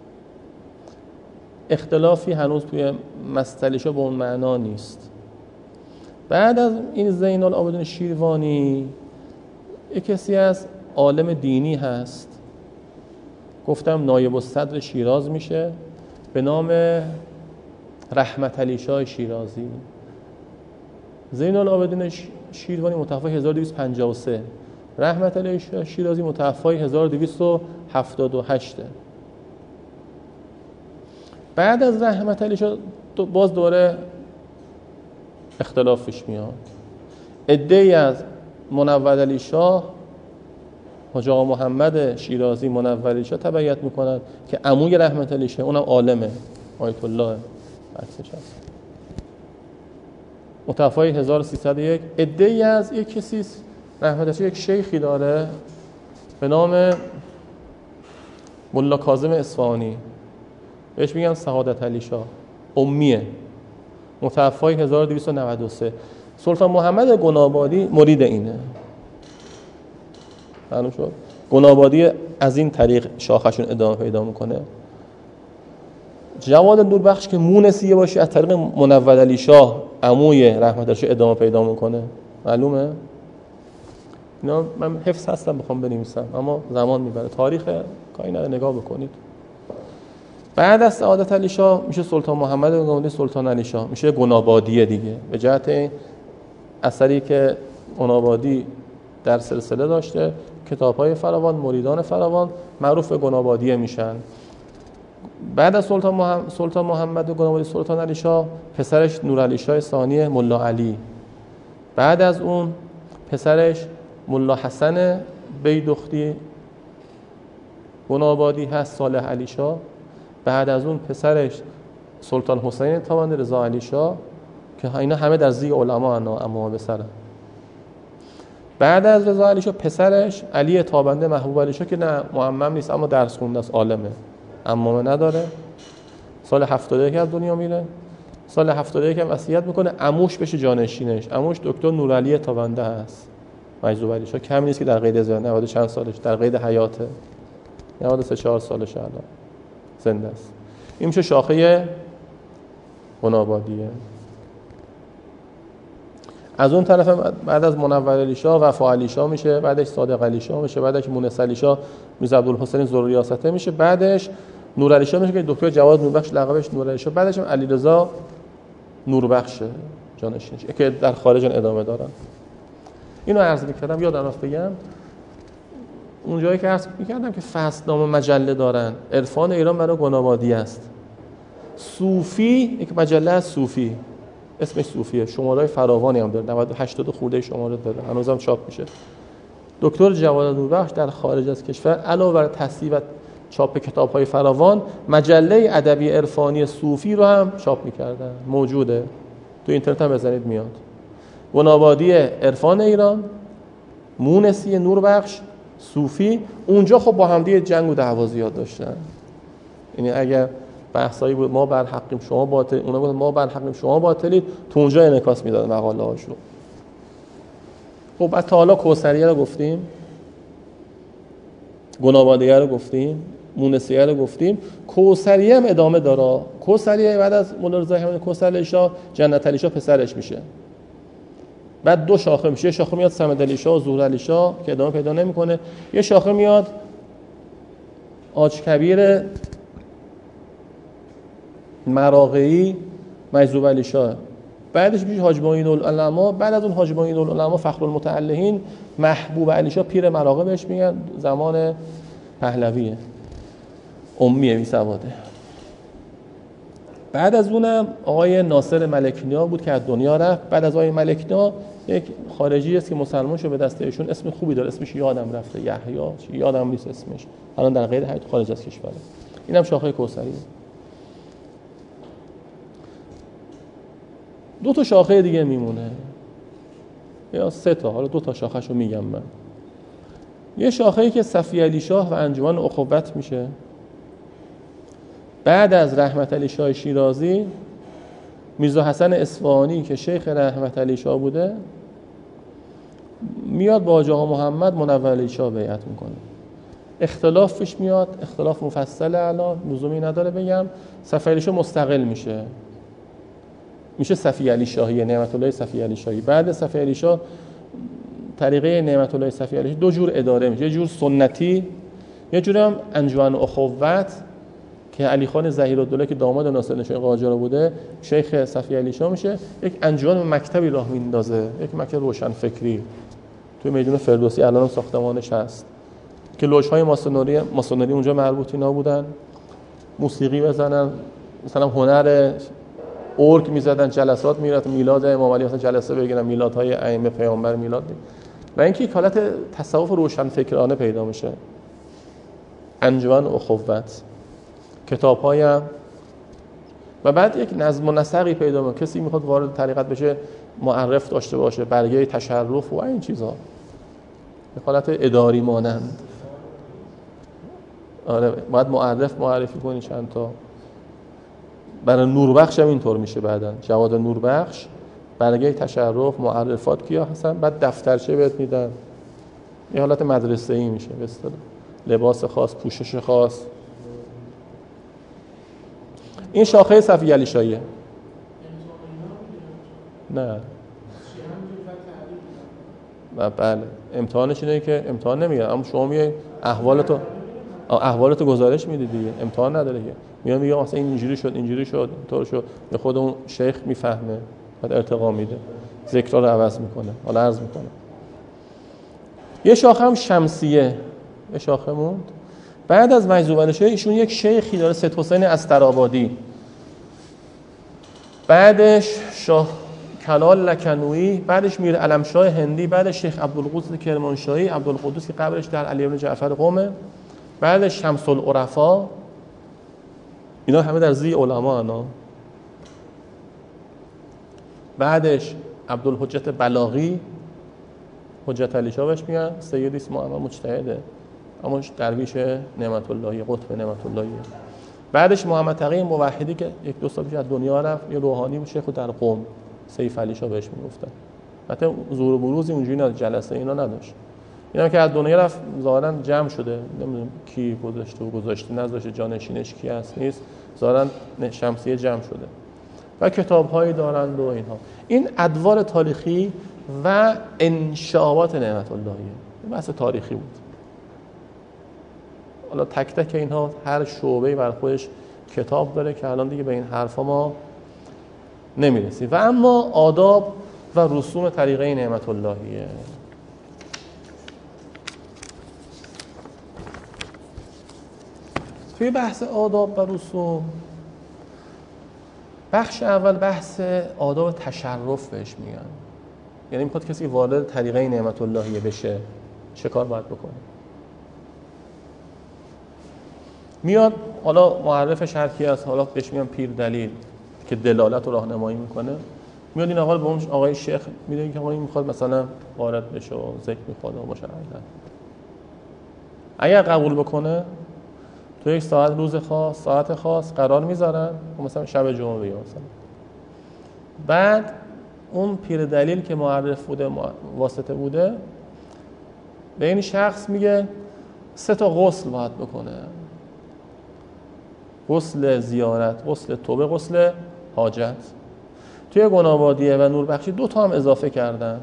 اختلافی هنوز توی مست علی شاه به اون معنا نیست. بعد از این زین العابدین شیروانی یک کسی از عالم دینی هست، گفتم نایب الصدر شیراز میشه، به نام رحمت علی شاه شیرازی. زین العابدین شیروانی متوفی هزار و دویست و پنجاه و سه، رحمت علی شاه شیرازی متوفی هزار و دویست و هفتاد و هشت. بعد از رحمت علی شاه باز دوره اختلافش میاد. عده‌ای از منور علی شاه، حاج آقا محمد شیرازی منور علی شاه تبعیت میکنند که عموی رحمت علی شاه، اونم عالمه، آیت الله عکسش هست، متوفی هزار و سیصد و یک. عده‌ای از یک کسی رحمت علی شاه یک شیخی داره به نام ملا کاظم اصفهانی، بهش میگن سعادت علی شاه، امیه، متوفی هزار و دویست و نود و سه. سلطان محمد گنابادی مرید اینه. معلوم شد؟ گنابادی از این طریق شاخشون ادامه پیدا میکنه. جواد نوربخش که مونسیه باشه از طریق منور علی شاه عموی رحمت علی شاه ادامه پیدا میکنه. معلومه؟ اینا من حفظ هستم بخوام بنویسم اما زمان میبره. تاریخ کاری نداره، نگاه بکنید. بعد از سعادت علی شاه میشه سلطان محمد گنابادی سلطان علی شاه، میشه گنابادیه دیگه، به جهت اثری که گنابادی در سلسله داشته، کتاب‌های فراوان، مریدان فراوان معروف به گنابادیه میشن. بعد از سلطان محمد سلطان محمد گنابادی سلطان علی شاه پسرش نور علی شاه ثانی ملا علی، بعد از اون پسرش ملا حسن بیدختی گنابادی هست صالح علی شاه، بعد از اون پسرش سلطان حسین تابنده رضا علی شاه که اینا همه در زی علما انا اما به سر. بعد از رضا علی شاه پسرش علی تابنده محبوب علی شاه که نه معمم نیست اما درس خونده است، عالمه، عمامه نداره. سال هفتاد و یک از دنیا میره. سال هفتاد و یک هم وصیت میکنه عموش بشه جانشینش. عموش دکتر نورعلی تابنده هست محبوب علی شاه، کم نیست که در قید زندگی، نود چند سالش در قید حیاته، نود و سه چهار سالشه الان زنده است. این میشه شاخه گنابادیه. از اون طرف هم بعد از منور علی شاه وفا علی شاه میشه، بعدش صادق علی شاه میشه، بعدش مونس علی شاه میرزا عبدالحسین ذوالریاسته میشه، بعدش نور علی شاه میشه که دکتر جواد نوربخش لقبش نور علی شاه، بعدش هم علیرضا نوربخش جانشینش که در خارج ادامه دارن. اینو عرض می‌کردم، یادم رفت بگم اون جایی که عرض می‌کردم که فصلنامه مجله دارن، عرفان ایران برای گنابادی است. صوفی یک مجله است، صوفی اسمش صوفیه، شماره‌های فراوانی هم داره، نود و هشتاد خورده شماره داره، هنوزم چاپ میشه. دکتر جواد نوربخش در خارج از کشور علاوه بر تصحیح و چاپ کتاب‌های فراوان مجله ادبی عرفانی صوفی رو هم چاپ می‌کردن، موجوده تو اینترنت هم بزنید میاد. گنابادی عرفان ایران، مونسی نوربخش، صوفی، اونجا خب با هم دیگه جنگ و دعوا زیاد داشتن. یعنی اگر بحثایی بود ما بر حقیم شما باطل، اونا گفتن ما بر حقیم شما باطلید، تو اونجا انعکاس میداد مقاله هاشو. خب از تا حالا کوثریه رو گفتیم، گنابادیه رو گفتیم، مونسیه رو گفتیم، کوثریه هم ادامه داره. کوثریه بعد از مولا رضا همین کوثر علی شاه جنت علی شاه پسرش میشه. بعد دو شاخه میشه، یه شاخه میاد صمد علی شاه و ظهور علی شاه که ادامه پیدا نمیکنه، یه شاخه میاد آج کبیر مراغه‌ای مجذوب علی شاه، بعدش میشه حاج معین العلماء، بعد از اون حاج معین العلماء فخر المتعلهین محبوب علی شاه پیر مراغه بهش میگن، زمان پهلویه، امیه، بی سواده. بعد از اونم آقای ناصر ملکنیا بود که از دنیا رفت. بعد از آقای ملکنیا یک خارجی است که مسلمان شد به دست ایشون، اسم خوبی داره، اسمش یادم رفته، یحیی، یادم نیست اسمش، الان در غیر حیات خارج از کشوره. اینم شاخه کوثریه. دو تا شاخه دیگه میمونه یا سه تا، حالا دو تا شاخه‌شو میگم من. یه شاخه‌ای که صفی علی شاه و انجمن اخوت میشه. بعد از رحمت علی شاه شیرازی میرزا حسن اصفهانی که شیخ رحمت علی شاه بوده میاد با حاجی آقا محمد منور علی شاه بیعت میکنه. اختلاف پیش میاد، اختلاف مفصله، الان لزومی نداره بگم. صفی علی شاه مستقل میشه، میشه صفی علی شاهی، نعمت الله صفی علی شاهی. بعد صفی علی شاه طریقه نعمت الله صفی علی شاه دو جور اداره میشه، یه جور سنتی، یه جور هم انجمن اخوت که علی خان ظهیرالدوله که داماد ناصرالدین قاجار بوده شیخ صفی علی شاه میشه. یک انجمن مکتبی راه میندازه، یک مکتب روشن فکری توی میدون فردوسی الان هم ساختمانش هست که لوژهای ماسونری ماسونری اونجا مربوط اینا بودن، موسیقی بزنن، مثلا هنر ارگ میزدن، جلسات میرفتن، میلاد امام علی مثلا جلسه بگیرن، میلادهای ائمه پیامبر میلاد، و اینکه یک حالت تصوف روشن فکرانه پیدا میشه. انجمن اخوت کتاب‌هایم و بعد یک نظم و نسقی پیدا میشه. کسی میخواد وارد طریقت بشه معرف داشته باشه، برگه تشرف و این چیزها، به حالت اداری مانند. آره باید معرف معرفی کنی چند تا. برای نوربخش هم اینطور میشه، بعداً جواد نوربخش برگه تشرف معرفات کیا هستن، بعد دفترچه بهت میدن، یه حالت مدرسه‌ای میشه به اصطلاح، لباس خاص، پوشش خاص. این شاخه صفی علی شاهیه. نه بله امتحانش اینه که امتحان نمیگن، اما شما میای احوالتو احوالتو گزارش میدی دیگه، امتحان نداره که میاد میگه مثلا این اینجوری شد اینجوری شد اینطور شد، به خود اون شیخ میفهمه بعد ارتقا میده، ذکرها رو عوض میکنه. حالا عرض میکنه یه شاخه هم شمسیه، یه شاخه موند. بعد از مجذوب علی شاه ایشون یک شیخی داره، سید حسین استرآبادی. بعدش شاه کلال لکنویی، بعدش میر علمشاه هندی، بعدش شیخ عبدالقدوس کرمانشاهی، عبدالقدوس که قبرش در علی بن جعفر قم، بعدش شمس العرفا. اینا همه در زی علما انا. بعدش عبدالحجت بلاغی، حجت علی شاه بهش میگن، سیدی اسم محمد مجتهده اما درویش نعمت اللهی، قطب نعمت اللهی. بعدش محمد تقی موحدی که یک دو سال پیش از دنیا رفت، یه روحانی بود، شیخ در قم، سیف علی شاه بهش میگفتن. حتی ظهور و بروزی اونجوری نداشت، جلسه اینا نداشت. اینا که از دنیا رفت ظاهرا جمع شده، نمیدونم کی گذاشته و گذاشته نذاشته، جانشینش کی هست نیست، ظاهرا شمسیه جمع شده و کتاب‌هایی دارند و اینها. این ادوار تاریخی و انشاءات نعمت اللهیه، بحث تاریخی بود. حالا تک تک اینها هر شعبه‌ای بر خودش کتاب داره که الان دیگه به این حرفا ما نمیرسیم. و اما آداب و رسوم طریقه نعمت اللهیه. توی بحث آداب و رسوم، بخش اول بحث آداب تشرف بهش میگن. یعنی میخواد کسی وارد طریقه نعمت اللهیه بشه چه کار باید بکنه. میاد حالا معرفش هر کی هست، حالا بهش میگن پیر دلیل که دلالت و راهنمایی میکنه. میاد این آقا به اون آقای شیخ میگه که آقا این میخواد مثلا وارد بشه و ذکر میخواد و مشاهده. اگر قبول بکنه تو یک ساعت روز خاص ساعت خاص قرار میذارن، مثلا شب جمعه بگیم مثلا. بعد اون پیر دلیل که معرف بوده واسطه بوده به این شخص میگه سه تا غسل باید بکنه: غسل زیارت، غسل توبه، غسل حاجت. توی گنابادیه و نوربخشی دو تا هم اضافه کردن.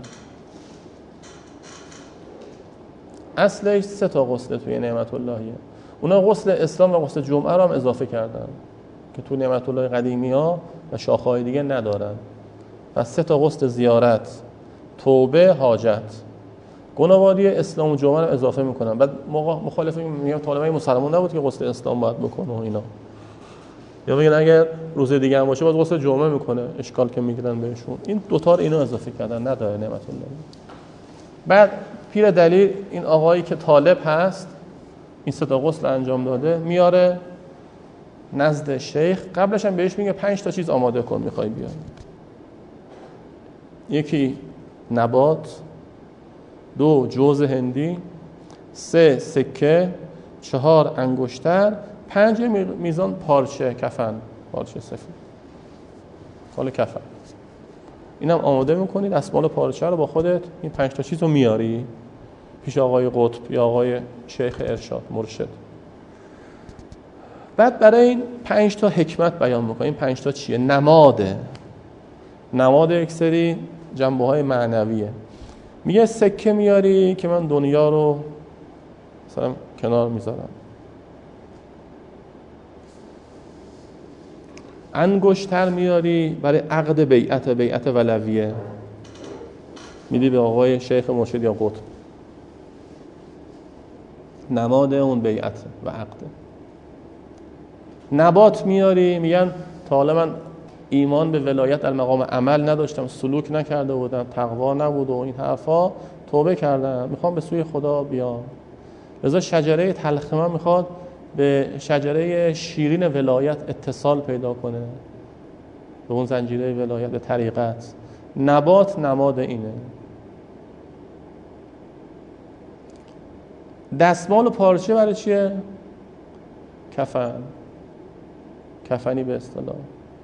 اصلش سه تا غسل توی نعمت اللهیه. اونا غسل اسلام و غسل جمعه رو هم اضافه کردن که تو نعمت الله قدیمی ها و شاخه‌های دیگه ندارن. و سه تا غسل زیارت، توبه، حاجت. گناه‌باری اسلام و جمعه رو اضافه میکنن. بعد مخالف میگم طالبای مسلمان نبود که غسل اسلام باید بکنه و اینا، یا میگن اگر روزه دیگه هم باشه باید غسل جمعه میکنه، اشکال که میگیرن بهشون. این دو تا رو اینو اضافه کردن، نداره نعمت الله. بعد پیر دلیل این آقایی که طالب هست این سه تا غسل انجام داده میاره نزد شیخ، قبلش هم بهش میگه پنج تا چیز آماده کن میخوای بیای. یکی نبات، دو جوز هندی، سه سکه، چهار انگشتر، پنج میزان پارچه کفن، پارچه سفید، حالا کفن. اینم آماده میکنی، دستمال پارچه رو با خودت این پنج تا چیز رو میاری پیش آقای قطب یا آقای شیخ ارشاد مرشد. بعد برای این پنج تا حکمت بیان میکنه. این پنج تا چیه؟ نماده، نماد یک سری جنبه های معنویه. میگه سکه میاری که من دنیا رو مثلا کنار میذارم، انگشتر میاری برای عقد بیعت، بیعت ولویه، میدی به آقای شیخ مرشد یا قطب، نماد اون بیعت و عقد. نبات میاری، میگن تا حالا من ایمان به ولایت در مقام عمل نداشتم، سلوک نکرده بودم، تقوا نبود و این حرفا، توبه کردم، میخوام به سوی خدا بیام. لذا شجره تلخ من میخواد به شجره شیرین ولایت اتصال پیدا کنه، به اون زنجیره ولایت، به طریقت. نبات نماد اینه. دستمال و پارچه برای چیه؟ کفن، کفنی به اصطلاح.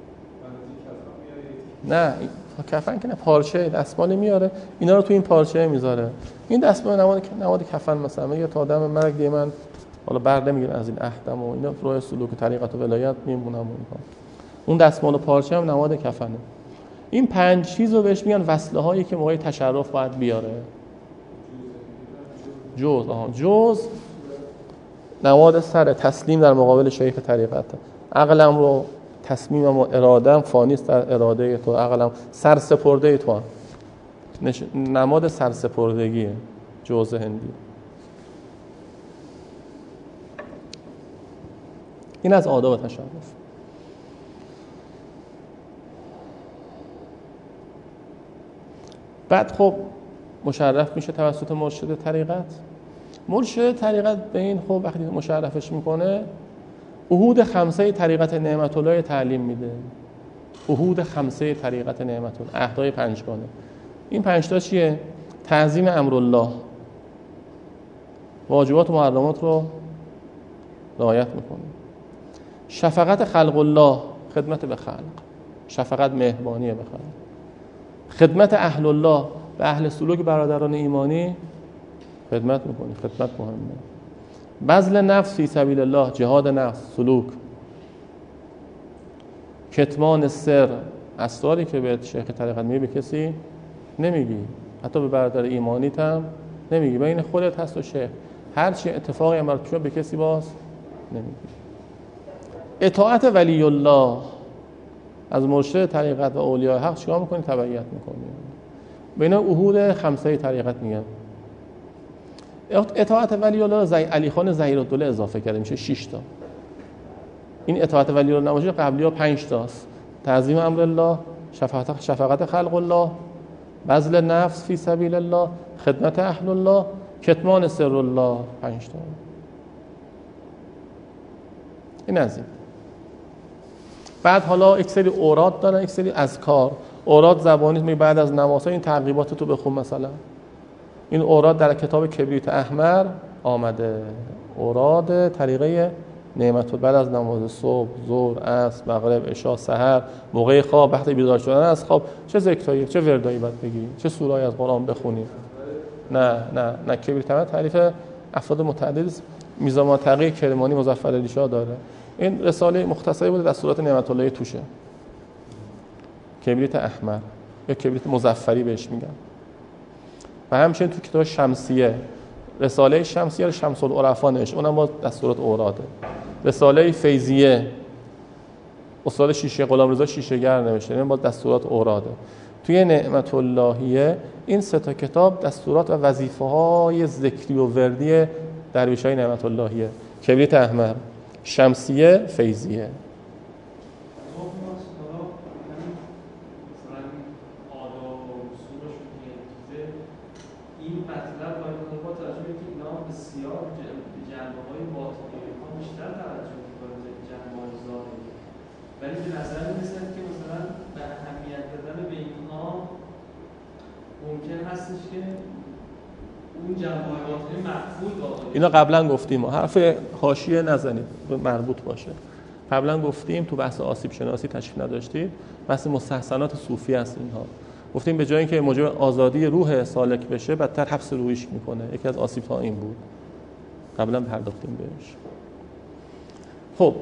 نه کفن که نه، پارچه، دستمال میاره اینا رو تو این پارچه میذاره. این دستمال نماد نماد کفن. مثلا یا تا آدم مرگ دیگه من حالا بر نمیگیرم از این عهدم و اینا، روی سلوک و طریقت و ولایت میمونم و اینها. اون دستمال و پارچه هم نماد کفنه. این پنج چیز رو بهش میگن وصله هایی که موقع تشرف باید بیاره. جوز، آها جوز نماد سر، تسلیم در مقابل شیخ طریقت. عقلم رو، تصمیمم و ارادم فانیست در اراده تو، عقلم سرسپرده تو هم. نش... نماد سرسپردگیه جوز هندی. این از آداب تشرف. بعد خب مشرف میشه توسط مرشد طریقت. مرشد طریقت به این خب وقتی مشرفش میکنه عهود خمسه طریقت نعمت الله تعلیم میده. عهود خمسه طریقت نعمت الله، عهدهای پنجگانه. این پنج تا چیه؟ تعظیم امرالله، واجبات و محرمات رو رعایت میکنه. شفقت خلق الله، خدمت به خلق، شفقت مهربانی به خلق. خدمت اهل الله، به اهل سلوک برادران ایمانی خدمت میکنی، خدمت مهمه. بذل نفس فی سبیل الله، جهاد نفس، سلوک. کتمان سر، اسراری که به شیخ طریقت میگی به کسی نمیگی، حتی به برادر ایمانیت هم نمیگی، بین خودت هست و شیخ. هر چی اتفاقی هم برات به کسی باز نمیگی. اطاعت ولی الله، از مرشد طریقت و اولیاء حق چیکار میکنی؟ تبعیت میکنی. به اینا عهود خمسه طریقت میگن. اطاعت ولی الله زی علی خان ظهیرالدوله اضافه کرده، میشه شش تا. این اطاعت ولی الله نباشه قبلی‌ها پنج تاست. تعظیم امر الله، شفقت شفقت خلق الله، بذل نفس فی سبیل الله، خدمت اهل الله، کتمان سر الله، پنج تا. این از این. بعد حالا یک سری اوراد دارن، یک سری اذکار. اوراد زبانی می بعد از نمازها این تعقیبات تو بخون. مثلا این اوراد در کتاب کبریت احمر آمده، اوراد طریقه نعمت بعد از نماز صبح، ظهر، عصر، مغرب، عشاء، سحر، موقع خواب، وقتی بیدار شدن از خواب، چه ذکرایی، چه وردایی باید بگی، چه سوره‌ای از قرآن بخونی. نه نه نه کبریت احمر تعریف افراد متعدد میزان تقی کرمانی مظفرعلی شاه داره. این رساله مختصری بوده، دستورات نعمت الله توشه. کبریت احمر یا کبریت مظفری بهش میگن. و همچنین تو کتاب شمسیه، رساله شمسیه رو شمس العرفا نوشته، اونم با دستورات اوراده. رساله فیضیه استاد شیشه غلامرضا شیشه‌گر نوشته، این با دستورات اوراده. توی نعمت اللهیه این سه تا کتاب دستورات و وظیفه‌های ذکری و وردی درویشای نعمت اللهیه: کبریت احمر، شمسیه، فیضیه. این مطلب باید با توجه به اینکه اینا بسیار به جنبه‌های باطنی ها بیشتر توجه می‌کنه تا جنبه‌های ظاهری، ولی به نظر می‌رسد که مثلا به اهمیت دادن به اینها ممکن هستش که اون جنبه‌های باطنی مقبول باشه. اینا قبلا گفتیم، حرف حاشیه نزنید، مربوط باشه. قبلا گفتیم تو بحث آسیب شناسی تشریف نداشتید، بحث مستحسنات صوفی است اینها. گفتیم به جای اینکه موجب آزادی روح سالک بشه، بدتر حبس روحیش میکنه. یکی از آسیب‌ها این بود. قبلا پرداختیم بهش. خب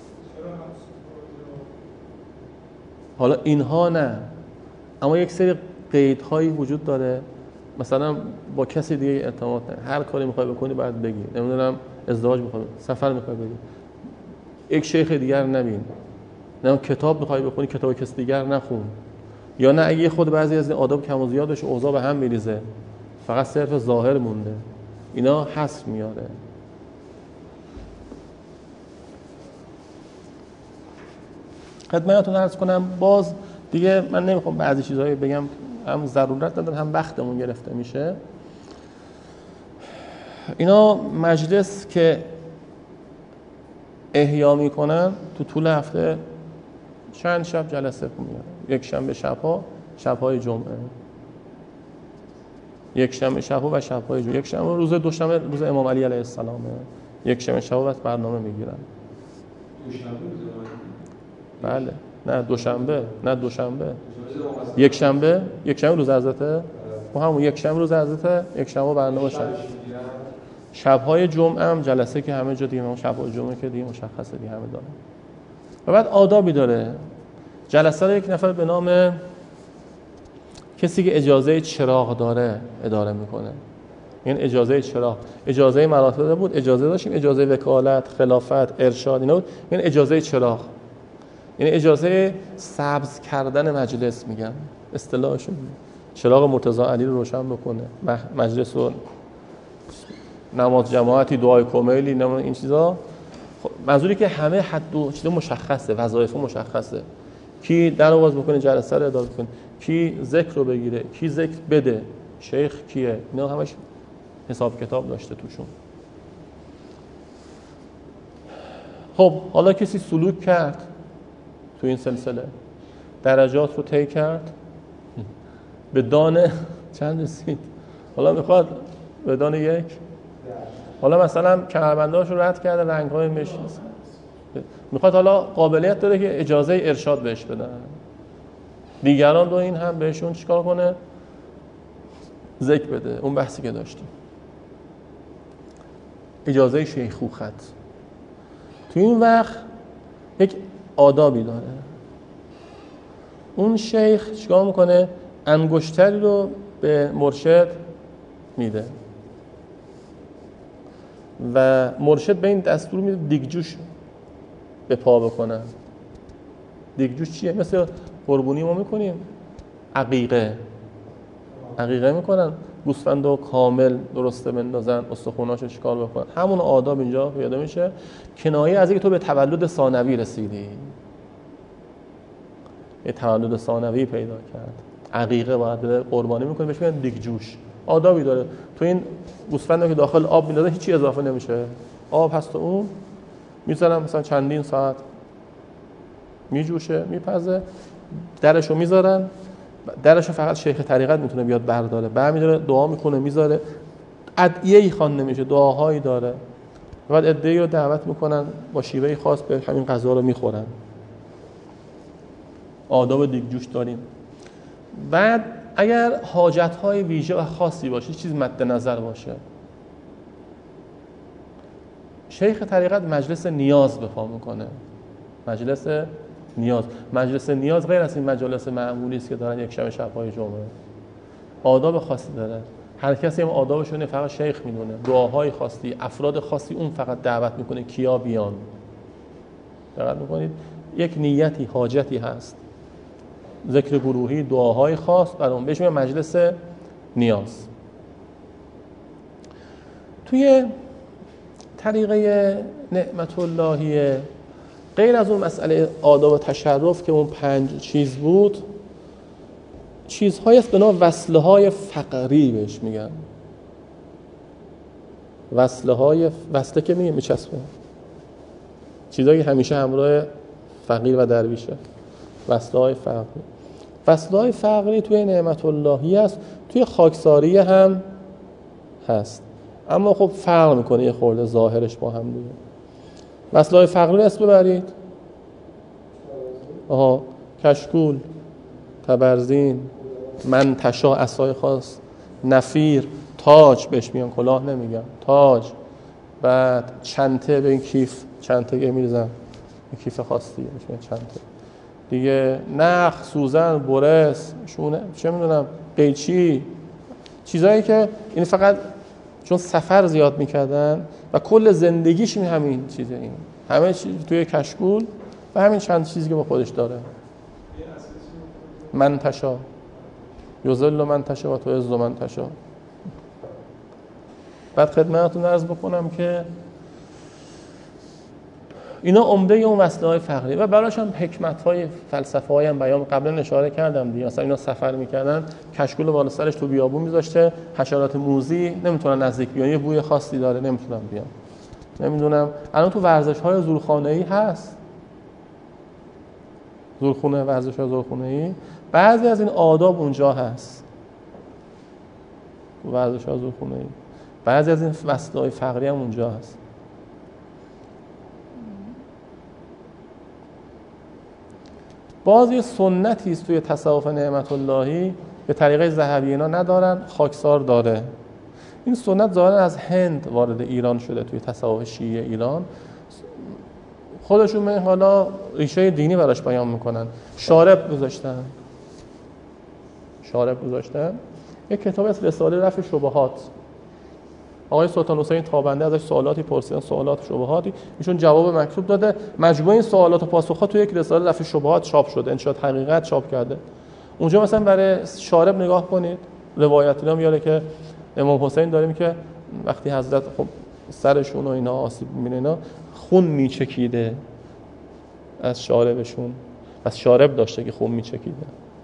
حالا اینها نه، اما یک سری قیدهایی وجود داره. مثلا با کسی دیگه اعتماد نه، هر کاری میخوای بکنی باید بگی. نمیدونم ازدواج میخوای، سفر میخوای بری، یک شیخ دیگر نبین. نه کتاب میخوای بخونی، کتاب کسی دیگر نخون. یا نه اگه خود بعضی از این آداب کم و زیادش اوضاع به هم میریزه، فقط صرف ظاهر مونده، اینا حذف میاره. خدمتتون عرض کنم باز دیگه من نمیخوام بعضی چیزایی بگم، هم ضرورت نداره هم وقتمون گرفته میشه. اینا مجلس که احیا میکنن تو طول هفته چند شب جلسه میارن. یک شنبه شبها، شبهای جمعه، یک شنبه شبها و شبهای جمعه، یک شنبه روز دوشنبه روز امام علی علیه السلامه، یک شنبه شبها وقت برنامه میگیرن. دوشنبه بله، نه دوشنبه، نه دوشنبه، یک شنبه، یک شنبه روز عزته، ما همون یک شنبه روز عزته، یک شنبه برنامه شب. شبهای جمعه هم جلسه که همه جا دیگه، ما شبهای جمعه که دیگه مشخصه دیگه همه داره. و بعد آدابی داره. جلسه رو یک نفر به نام کسی که اجازه چراغ داره اداره میکنه. این اجازه چراغ، اجازه مراتب بود، اجازه داشتیم، اجازه وکالت، خلافت، ارشاد، اینا بود. این اجازه چراغ، یعنی اجازه سبز کردن مجلس، میگن اصطلاحشون. چراغ مرتضی علی رو روشن بکنه، مجلس رو، نماز جماعتی، دعای کمیلی، نماز این چیزا. منظوری که همه حد و چیز مشخصه، وظایف مشخصه. کی در آواز بکنه، جلسه رو اداره کنه، کی ذکر رو بگیره، کی ذکر بده، شیخ کیه، اینا همش حساب کتاب داشته توشون. خب حالا کسی سلوک کرد تو این سلسله، درجات رو طی کرد، به دان چند رسید؟ حالا میخواد به دان یک، حالا مثلا کمربنداش رو رد کرده، رنگ‌های مشکی، میخواد حالا قابلیت داره که اجازه ارشاد بهش بدن، دیگران رو این هم بهشون چیکار کنه؟ ذکر بده. اون بحثی که داشتیم اجازه شیخوخت. تو این وقت یک آدابی داره. اون شیخ چیکار میکنه؟ انگشتری رو به مرشد میده و مرشد به این دستور میده دیگجوش به پا بکنن. دیگجوش چیه؟ مثل قربونی ما میکنیم، عقیقه عقیقه میکنن، گوسفندو کامل درسته بندازن، استخوناشو چیکار بکنن. همون آداب اینجا پیدا میشه، کنایه از اینکه تو به تولد ثانوی رسیدی، یه تولد ثانوی پیدا کرد. عقیقه باید بده، قربانی میکنه، بهش میگن دیگجوش. آدابی داره. تو این گوسفندو که داخل آب میندازه هیچی اضافه نمیشه، آب هست، اون میذارن مثلا چندین ساعت میجوشه، میپزه، درشو میذارن. درشو فقط شیخ طریقت میتونه بیاد برداره، برمی‌داره دعا میکنه، میذاره. ادعیه‌ای خوانده نمیشه، دعاهایی داره. بعد ادعی رو دعوت میکنن با شیوهی خاص به همین غذا رو میخورن. آداب دیگجوش داریم. بعد اگر حاجت‌های ویژه و خاصی باشه، چیز مد نظر باشه، شیخ طریقت مجلس نیاز به پا میکنه. مجلس نیاز، مجلس نیاز غیر از این مجالس معمولی است که دارن یک شب شب‌های جمعه. آداب خاصی داره. هر کسی هم آدابشونه، فقط شیخ میدونه. دعاهای خاصی، افراد خاصی اون فقط دعوت میکنه کیا بیان. دقت میکنید؟ یک نیتی، حاجتی هست. ذکر گروهی، دعاهای خاص برای اون، بهش میگن مجلس نیاز. توی طریقه نعمت اللهیه غیر از اون مسئله آداب و تشرف که اون پنج چیز بود، چیزهایی است به نام وصله های فقری بهش میگن. وصله های وصله که میگه میچسبه، چیزهایی که همیشه همراه فقیر و درویشه، وصله های فقری. وصله های فقری توی نعمت اللهی است، توی خاکساری هم هست، اما خب فرق میکنه یه خورده ظاهرش با هم دیگه. وصله های فقری اسم ببرید. آها، کشکول، تبرزین، منتشا عصای خاص، نفیر، تاج بهش میگن، کلاه نمیگن، تاج. بعد چنته، به این کیف چنته که میریزن، این کیف خاصیه بهش میگن چنته دیگه. نخ، سوزن، برس، شونه، چه میدونم، قیچی، چیزایی که این فقط چون سفر زیاد میکردن و کل زندگیش این همین چیزه، این همه چیز توی کشکول و همین چند چیزی که با خودش داره. منتشا، یذل منتشا و تعز منتشا. بعد خدمتتون عرض بکنم که اینا عمده اون وصله های فقری و براش هم حکمت های فلسفه های هم بیان قبلا اشاره کردم دیگه. مثلا اینا سفر میکردن، کشکول بالا سرش تو بیابون میذاشته، حشرات موذی نمیتونن نزدیک بیان، یه بوی خاصی داره نمیتونن بیان. نمیدونم الان تو ورزش های زورخانه‌ای هست، زورخونه، ورزش های زورخانه‌ای، بعضی از این آداب اونجا هست تو ورزش های زورخانه‌ای، بعضی از این وصله های فقری هم اونجا هست. باز یه سنتی است توی تصوف نعمت اللهی، به طریقه ذهبی اینا ندارن، خاکسار داره. این سنت ظاهرا از هند وارد ایران شده توی تصوف شیعه ایران. خودشون من حالا ریشه دینی براش بیان میکنن. شارب گذاشتن شارب گذاشتن یک کتاب از رساله رفع شبهات، آقای سلطان حسین تابنده ازش سوالاتی پرسیدن، سوالات شبهاتی، ایشون جواب مکتوب داده. مجموعه این سوالات و پاسخ‌ها توی یک رساله رفع شبهات چاپ شده، انشاء حقیقت چاپ کرده. اونجا مثلا برای شارب نگاه کنید، روایت اینا میاره که امام حسین داره که وقتی حضرت خب سرشون و اینا آسیب می‌بینه، اینا خون میچکیده از شاربشون، از شارب داشته که خون میچکیده.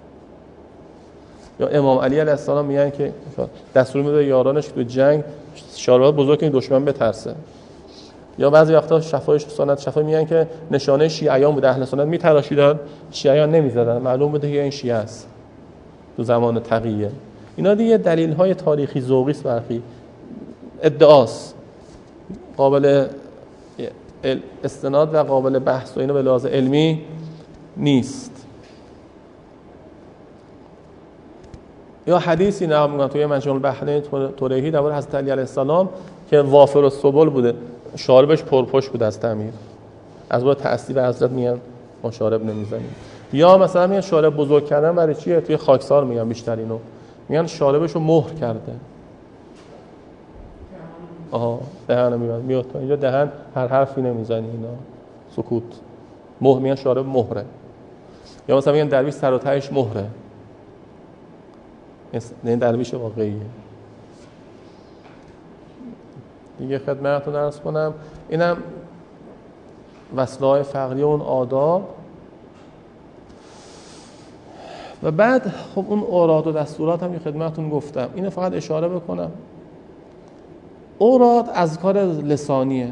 یا امام علی علیه السلام میگن که دستور میده یارانش که تو جنگ شاربات بزرگ کنه دشمن بترسه. یا بعضی وقتا شفایش سنت شفای میگن که نشانه شیعیان بود، اهل سنت میتراشیدن، شیعیان نمیزدن، معلوم بوده که این شیعه است تو زمان تقیه. اینا دیگه دلیل‌های تاریخی ذوقی است، برخی ادعاست، قابل استناد و قابل بحث و اینا به لحاظ علمی نیست. یا حدیثی نقل می‌کنن توی مجموع البحرین طریحی درباره حضرت علی علیه السلام که وافر السبل بوده، شاربش پرپشت بود از تعمیر، از با تأثیر حضرت میگن ما شارب نمیزنیم. یا مثلا میگن شارب بزرگ کردن برای چیه؟ توی خاکسار میگن بیشتر اینو میگن شاربشو مهر کرده. آها، دهن میبند میاد تا اینجا، دهن هر حرفی نمیزنی، اینا سکوت. مهر میگن شارب مهره. یا مثلا میگن درویش سر و تهش مهره، این درویش واقعیه. دیگه خدمتتون عرض کنم اینم وصله‌های فقری اون آداب. و بعد خب اون اوراد و دستورات هم خدمتتون گفتم، اینو فقط اشاره بکنم. اوراد اذکار لسانیه،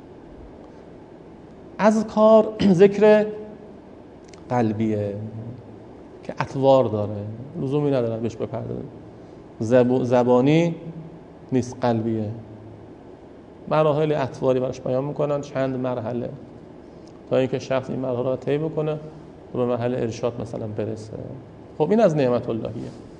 اذکار ذکر قلبیه که اطوار داره، لزومی نداره بهش بپردازیم. زب... زبانی نیست، قلبیه. مراحل اطواری براش بیان میکنن، چند مرحله، تا اینکه شخص این مرحله رو طی بکنه و به مرحله ارشاد مثلا برسه. خب این از نعمت اللهیه.